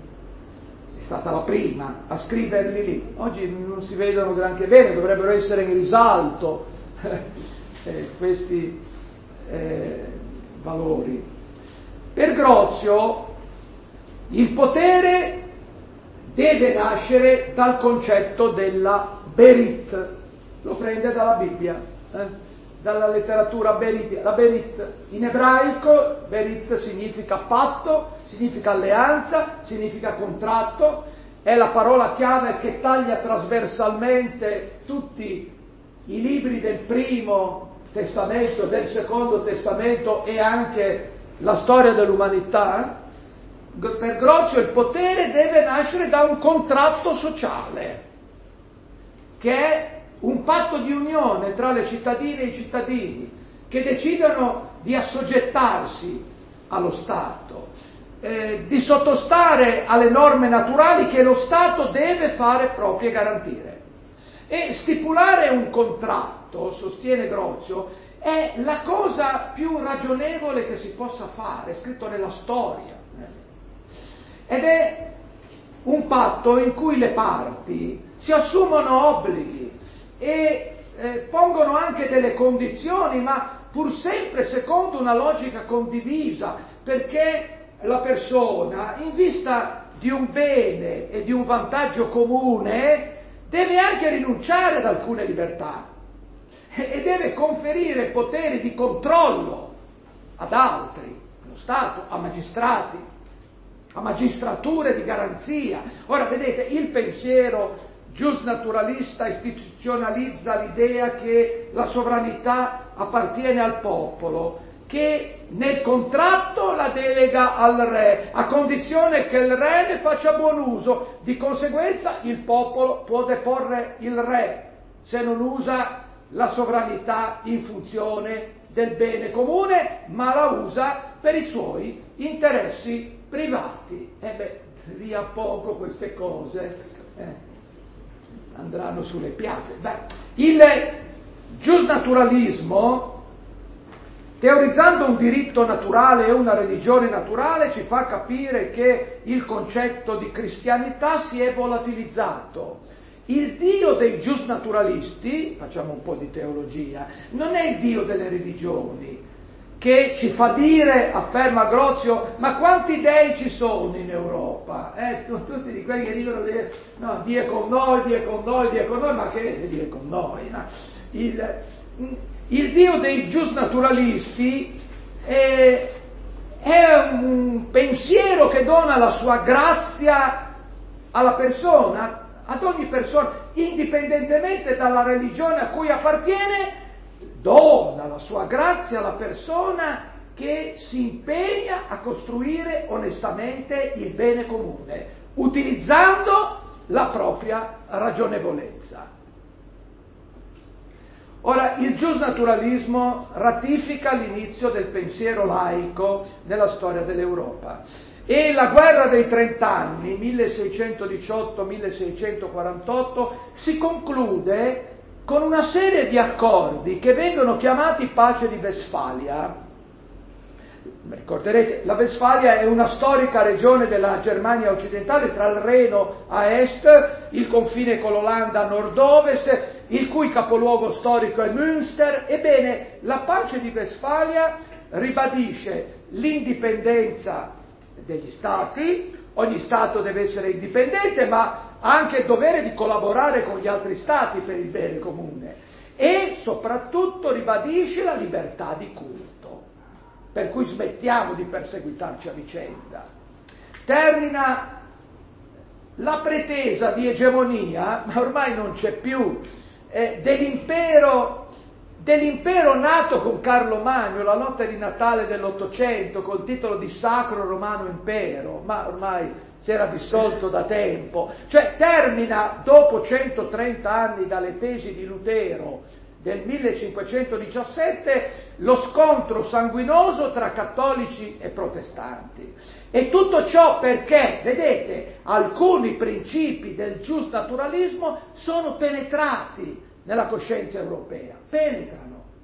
è stata la prima a scriverli lì. Oggi non si vedono granché bene, dovrebbero essere in risalto eh, questi eh, valori. Per Grozio il potere deve nascere dal concetto della Berit, lo prende dalla Bibbia, eh? dalla letteratura Berit. La Berit in ebraico, Berit significa patto, significa alleanza, significa contratto, è la parola chiave che taglia trasversalmente tutti i libri del primo testamento, del secondo testamento e anche la storia dell'umanità. Per Grozio il potere deve nascere da un contratto sociale, che è un patto di unione tra le cittadine e i cittadini, che decidono di assoggettarsi allo Stato, eh, di sottostare alle norme naturali che lo Stato deve fare proprie e garantire. E stipulare un contratto, sostiene Grozio, è la cosa più ragionevole che si possa fare, è scritto nella storia. Ed è un patto in cui le parti si assumono obblighi e eh, pongono anche delle condizioni, ma pur sempre secondo una logica condivisa, perché la persona, in vista di un bene e di un vantaggio comune, deve anche rinunciare ad alcune libertà e deve conferire poteri di controllo ad altri, allo Stato, a magistrati, a magistrature di garanzia. Ora, vedete, il pensiero giusnaturalista istituzionalizza l'idea che la sovranità appartiene al popolo, che nel contratto la delega al re, a condizione che il re ne faccia buon uso. Di conseguenza il popolo può deporre il re se non usa la sovranità in funzione del bene comune, ma la usa per i suoi interessi privati. E beh, lì a poco queste cose eh, andranno sulle piazze. Beh, il giusnaturalismo, teorizzando un diritto naturale e una religione naturale, ci fa capire che il concetto di cristianità si è volatilizzato. Il Dio dei giusnaturalisti, facciamo un po' di teologia, non è il Dio delle religioni, che ci fa dire, afferma Grozio, ma quanti dei ci sono in Europa? Eh, tutti di quelli che dicono, no, Dio è con noi, Dio è con noi, Dio è con noi, ma che Dio è con noi? No? Il, il Dio dei giusnaturalisti è, è un pensiero che dona la sua grazia alla persona, ad ogni persona, indipendentemente dalla religione a cui appartiene, dona la sua grazia alla persona che si impegna a costruire onestamente il bene comune, utilizzando la propria ragionevolezza. Ora, il giusnaturalismo ratifica l'inizio del pensiero laico nella storia dell'Europa e la guerra dei trent'anni, milleseicentodiciotto milleseicentoquarantotto, si conclude con una serie di accordi che vengono chiamati pace di Westfalia. Ricorderete, la Westfalia è una storica regione della Germania occidentale tra il Reno a est, il confine con l'Olanda a nord-ovest, il cui capoluogo storico è Münster. Ebbene, la pace di Westfalia ribadisce l'indipendenza degli stati, ogni stato deve essere indipendente, ma ha anche il dovere di collaborare con gli altri stati per il bene comune, e soprattutto ribadisce la libertà di culto, per cui smettiamo di perseguitarci a vicenda. Termina la pretesa di egemonia, ma ormai non c'è più, eh, dell'impero, dell'impero nato con Carlo Magno, la notte di Natale dell'Ottocento, col titolo di Sacro Romano Impero, ma ormai si era dissolto da tempo. Cioè termina, dopo centotrenta anni dalle tesi di Lutero del millecinquecentodiciassette, lo scontro sanguinoso tra cattolici e protestanti. E tutto ciò perché, vedete, alcuni principi del giusnaturalismo sono penetrati nella coscienza europea, penetrano.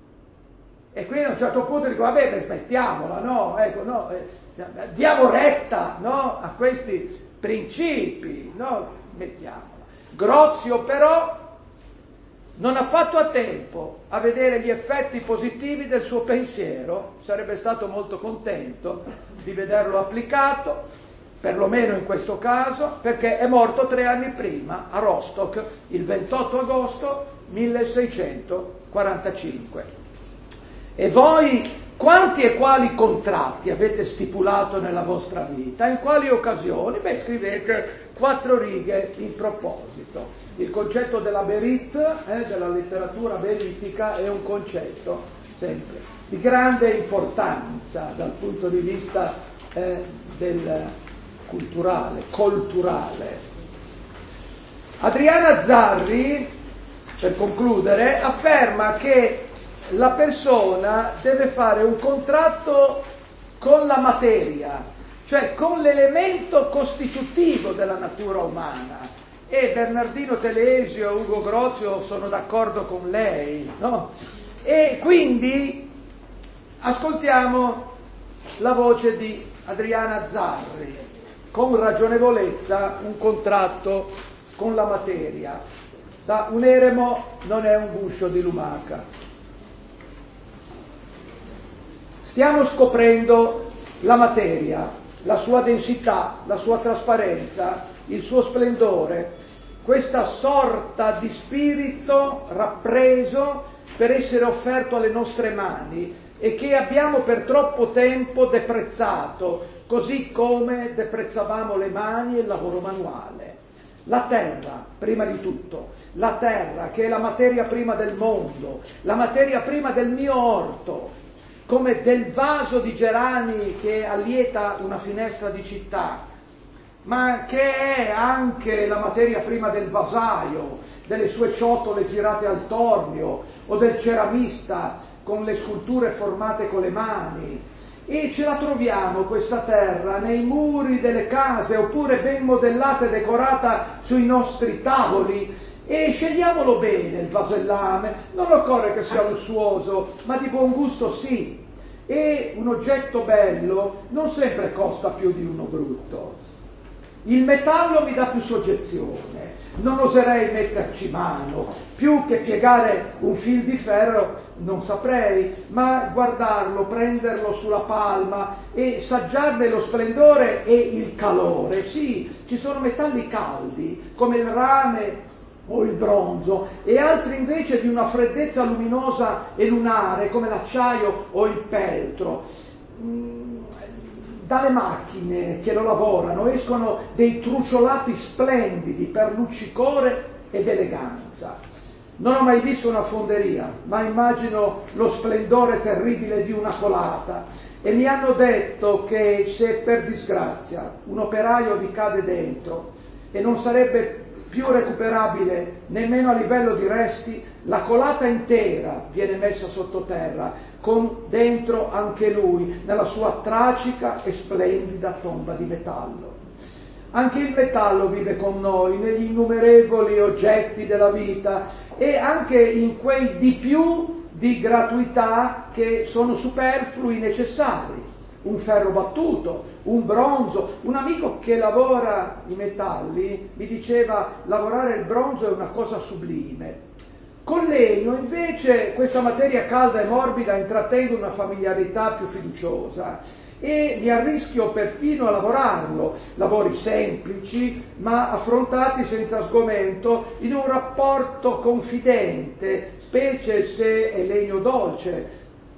E quindi a un certo punto dico, vabbè, smettiamola, no, ecco, no, eh, diamo retta, no, a questi principi, no, mettiamola. Grozio però non ha fatto a tempo a vedere gli effetti positivi del suo pensiero, sarebbe stato molto contento di vederlo applicato, perlomeno in questo caso, perché è morto tre anni prima a Rostock, il ventotto agosto milleseicentoquarantacinque. E voi quanti e quali contratti avete stipulato nella vostra vita? In quali occasioni? Beh, scrivete quattro righe in proposito. Il concetto della berit, eh, della letteratura beritica, è un concetto sempre di grande importanza dal punto di vista eh, del culturale, culturale. Adriana Zarri, per concludere, afferma che la persona deve fare un contratto con la materia, cioè con l'elemento costitutivo della natura umana. E Bernardino Telesio e Ugo Grozio sono d'accordo con lei, no? E quindi ascoltiamo la voce di Adriana Zarri, con ragionevolezza un contratto con la materia. Da un eremo non è un guscio di lumaca. Stiamo scoprendo la materia, la sua densità, la sua trasparenza, il suo splendore, questa sorta di spirito rappreso per essere offerto alle nostre mani e che abbiamo per troppo tempo deprezzato, così come deprezzavamo le mani e il lavoro manuale. La terra, prima di tutto, la terra che è la materia prima del mondo, la materia prima del mio orto, come del vaso di gerani che allieta una finestra di città, ma che è anche la materia prima del vasaio, delle sue ciotole girate al tornio, o del ceramista con le sculture formate con le mani. E ce la troviamo, questa terra, nei muri delle case, oppure ben modellata e decorata sui nostri tavoli. E scegliamolo bene il vasellame, non occorre che sia lussuoso, ma di buon gusto sì. E un oggetto bello non sempre costa più di uno brutto. Il metallo mi dà più soggezione, non oserei metterci mano, più che piegare un fil di ferro non saprei, ma guardarlo, prenderlo sulla palma e saggiarne lo splendore e il calore. Sì, ci sono metalli caldi, come il rame o il bronzo, e altri invece di una freddezza luminosa e lunare, come l'acciaio o il peltro. Dalle macchine che lo lavorano escono dei truciolati splendidi per luccicore ed eleganza. Non ho mai visto una fonderia, ma immagino lo splendore terribile di una colata, e mi hanno detto che se per disgrazia un operaio vi cade dentro e non sarebbe più recuperabile nemmeno a livello di resti, la colata intera viene messa sottoterra, con dentro anche lui, nella sua tragica e splendida tomba di metallo. Anche il metallo vive con noi, negli innumerevoli oggetti della vita e anche in quei di più di gratuità che sono superflui necessari. Un ferro battuto, un bronzo. Un amico che lavora i metalli mi diceva: lavorare il bronzo è una cosa sublime. Con legno invece questa materia calda e morbida intrattengo una familiarità più fiduciosa e mi arrischio perfino a lavorarlo, lavori semplici ma affrontati senza sgomento in un rapporto confidente, specie se è legno dolce,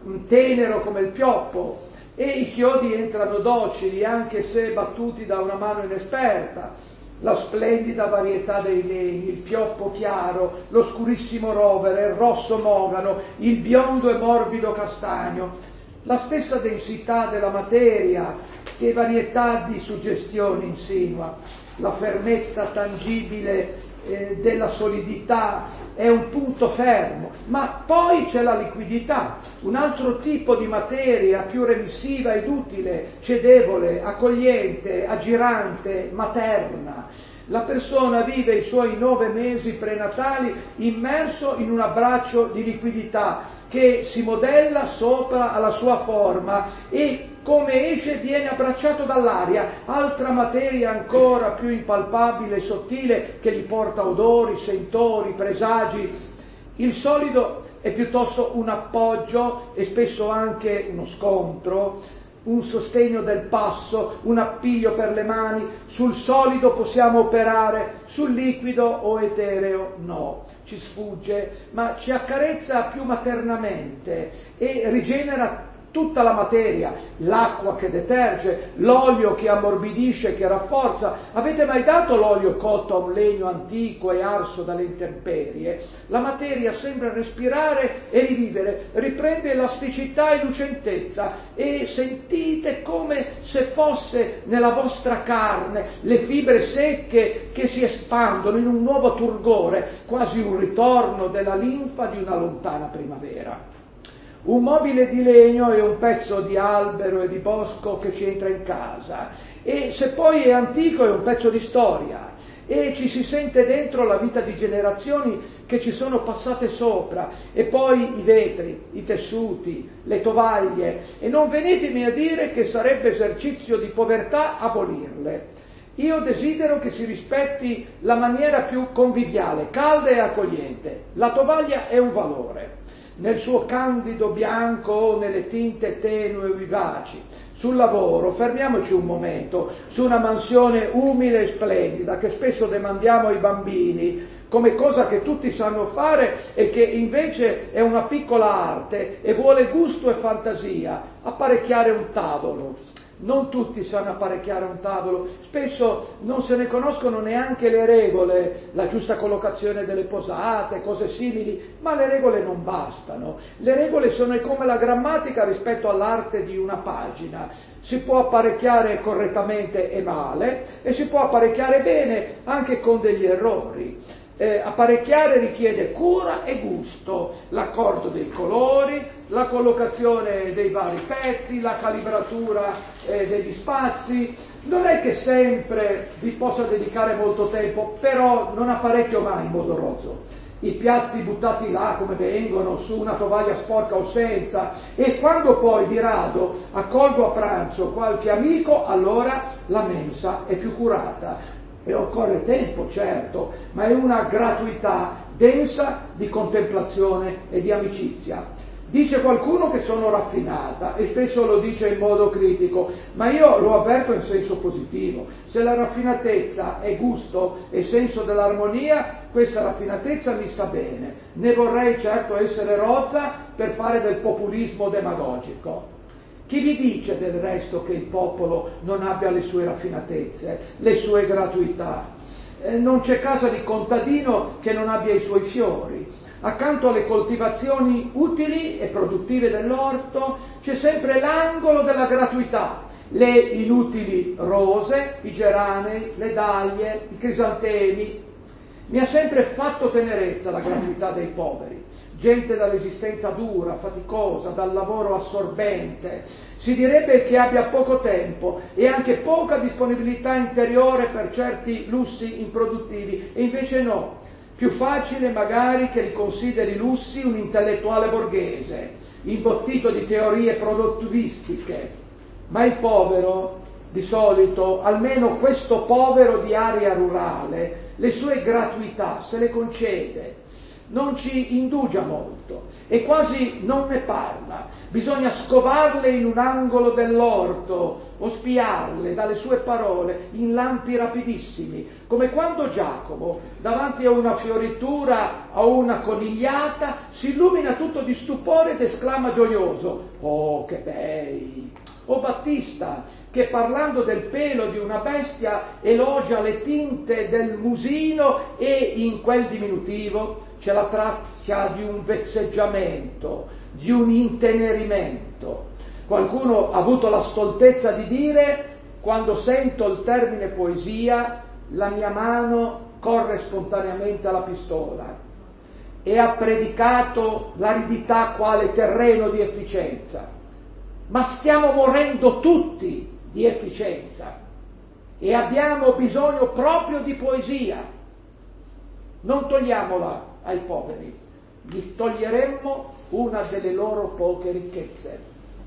tenero come il pioppo, e i chiodi entrano docili anche se battuti da una mano inesperta. La splendida varietà dei legni, il pioppo chiaro, lo scurissimo rovere, il rosso mogano, il biondo e morbido castagno, la stessa densità della materia, che varietà di suggestioni insinua, la fermezza tangibile eh, della solidità è un punto fermo, ma poi c'è la liquidità, un altro tipo di materia più remissiva ed utile, cedevole, accogliente, aggirante, materna. La persona vive i suoi nove mesi prenatali immerso in un abbraccio di liquidità che si modella sopra alla sua forma e come esce viene abbracciato dall'aria, altra materia ancora più impalpabile e sottile che gli porta odori, sentori, presagi. Il solido è piuttosto un appoggio e spesso anche uno scontro, un sostegno del passo, un appiglio per le mani. Sul solido possiamo operare, sul liquido o etereo no. Ci sfugge, ma ci accarezza più maternamente e rigenera tutta la materia, l'acqua che deterge, l'olio che ammorbidisce, che rafforza. Avete mai dato l'olio cotto a un legno antico e arso dalle intemperie? La materia sembra respirare e rivivere, riprende elasticità e lucentezza e sentite come se fosse nella vostra carne le fibre secche che si espandono in un nuovo turgore, quasi un ritorno della linfa di una lontana primavera. Un mobile di legno è un pezzo di albero e di bosco che ci entra in casa, e se poi è antico è un pezzo di storia, e ci si sente dentro la vita di generazioni che ci sono passate sopra, e poi i vetri, i tessuti, le tovaglie, e non venitemi a dire che sarebbe esercizio di povertà abolirle. Io desidero che si rispetti la maniera più conviviale, calda e accogliente. La tovaglia è un valore, nel suo candido bianco o nelle tinte tenue o vivaci. Sul lavoro, fermiamoci un momento, su una mansione umile e splendida che spesso demandiamo ai bambini come cosa che tutti sanno fare e che invece è una piccola arte e vuole gusto e fantasia, apparecchiare un tavolo. Non tutti sanno apparecchiare un tavolo, spesso non se ne conoscono neanche le regole, la giusta collocazione delle posate, cose simili, ma le regole non bastano. Le regole sono come la grammatica rispetto all'arte di una pagina. Si può apparecchiare correttamente e male, e si può apparecchiare bene anche con degli errori. Eh, apparecchiare richiede cura e gusto, l'accordo dei colori, la collocazione dei vari pezzi, la calibratura eh, degli spazi. Non è che sempre vi possa dedicare molto tempo, però non apparecchio mai in modo rozzo. I piatti buttati là come vengono, su una tovaglia sporca o senza, e quando poi di rado accolgo a pranzo qualche amico, allora la mensa è più curata. E occorre tempo, certo, ma è una gratuità densa di contemplazione e di amicizia. Dice qualcuno che sono raffinata, e spesso lo dice in modo critico, ma io lo avverto in senso positivo. Se la raffinatezza è gusto e senso dell'armonia, questa raffinatezza mi sta bene. Ne vorrei certo essere rozza per fare del populismo demagogico. Chi vi dice del resto che il popolo non abbia le sue raffinatezze, le sue gratuità? Eh, non c'è casa di contadino che non abbia i suoi fiori. Accanto alle coltivazioni utili e produttive dell'orto c'è sempre l'angolo della gratuità, le inutili rose, i geranei, le dahlie, i crisantemi. Mi ha sempre fatto tenerezza la gratuità dei poveri. Gente dall'esistenza dura, faticosa, dal lavoro assorbente. Si direbbe che abbia poco tempo e anche poca disponibilità interiore per certi lussi improduttivi, e invece no. Più facile magari che li consideri lussi un intellettuale borghese, imbottito di teorie produttivistiche. Ma il povero, di solito, almeno questo povero di area rurale, le sue gratuità se le concede. Non ci indugia molto e quasi non ne parla. Bisogna scovarle in un angolo dell'orto o spiarle dalle sue parole in lampi rapidissimi, come quando Giacomo, davanti a una fioritura o una conigliata, si illumina tutto di stupore ed esclama gioioso: «Oh, che bei!» O Battista, che parlando del pelo di una bestia elogia le tinte del musino e in quel diminutivo c'è la traccia di un vezzeggiamento, di un intenerimento. Qualcuno ha avuto la stoltezza di dire: quando sento il termine poesia, la mia mano corre spontaneamente alla pistola, e ha predicato l'aridità quale terreno di efficienza. Ma stiamo morendo tutti di efficienza e abbiamo bisogno proprio di poesia. Non togliamola ai poveri, gli toglieremmo una delle loro poche ricchezze.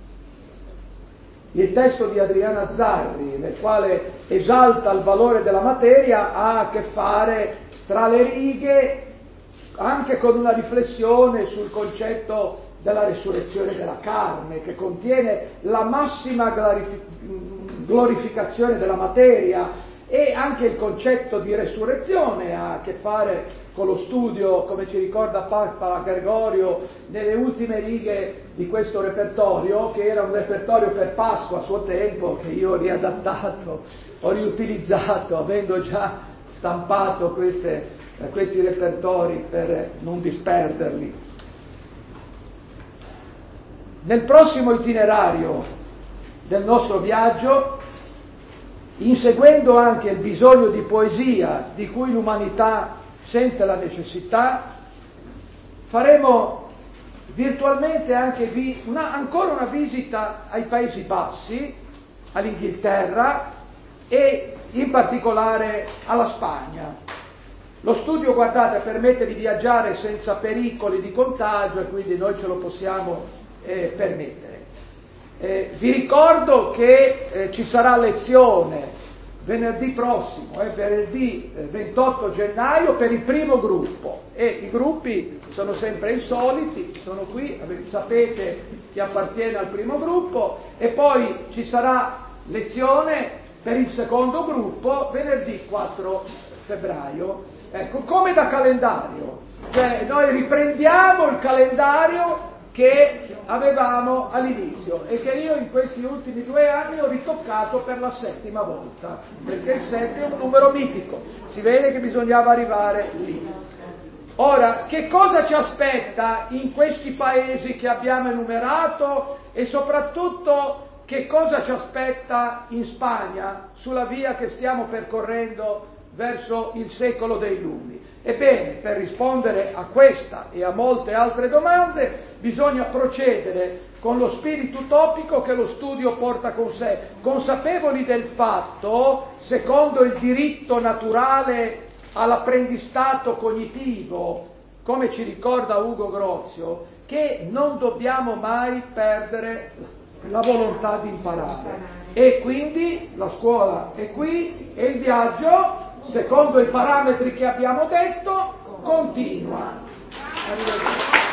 Il testo di Adriana Zarri, nel quale esalta il valore della materia, ha a che fare tra le righe anche con una riflessione sul concetto della resurrezione della carne, che contiene la massima glorificazione della materia, e anche il concetto di resurrezione ha a che fare con lo studio, come ci ricorda Papa Gregorio nelle ultime righe di questo repertorio, che era un repertorio per Pasqua a suo tempo, che io ho riadattato, ho riutilizzato, avendo già stampato queste, questi repertori per non disperderli. Nel prossimo itinerario del nostro viaggio, inseguendo anche il bisogno di poesia di cui l'umanità sente la necessità, faremo virtualmente anche vi, una, ancora una visita ai Paesi Bassi, all'Inghilterra, e in particolare alla Spagna. Lo studio, guardate, permette di viaggiare senza pericoli di contagio e quindi noi ce lo possiamo eh, permettere. Eh, vi ricordo che eh, ci sarà lezione venerdì prossimo, eh, venerdì eh, ventotto gennaio per il primo gruppo, e i gruppi sono sempre i soliti, sono qui, sapete chi appartiene al primo gruppo, e poi ci sarà lezione per il secondo gruppo venerdì quattro febbraio. Ecco, come da calendario, cioè noi riprendiamo il calendario che avevamo all'inizio e che io in questi ultimi due anni ho ritoccato per la settima volta, perché il sette è un numero mitico, si vede che bisognava arrivare lì. Ora, che cosa ci aspetta in questi paesi che abbiamo enumerato e soprattutto che cosa ci aspetta in Spagna sulla via che stiamo percorrendo verso il secolo dei lumi? Ebbene, per rispondere a questa e a molte altre domande bisogna procedere con lo spirito utopico che lo studio porta con sé, consapevoli del fatto, secondo il diritto naturale all'apprendistato cognitivo, come ci ricorda Ugo Grozio, che non dobbiamo mai perdere la volontà di imparare. E quindi la scuola è qui e il viaggio, secondo i parametri che abbiamo detto, continua. Arrivederci.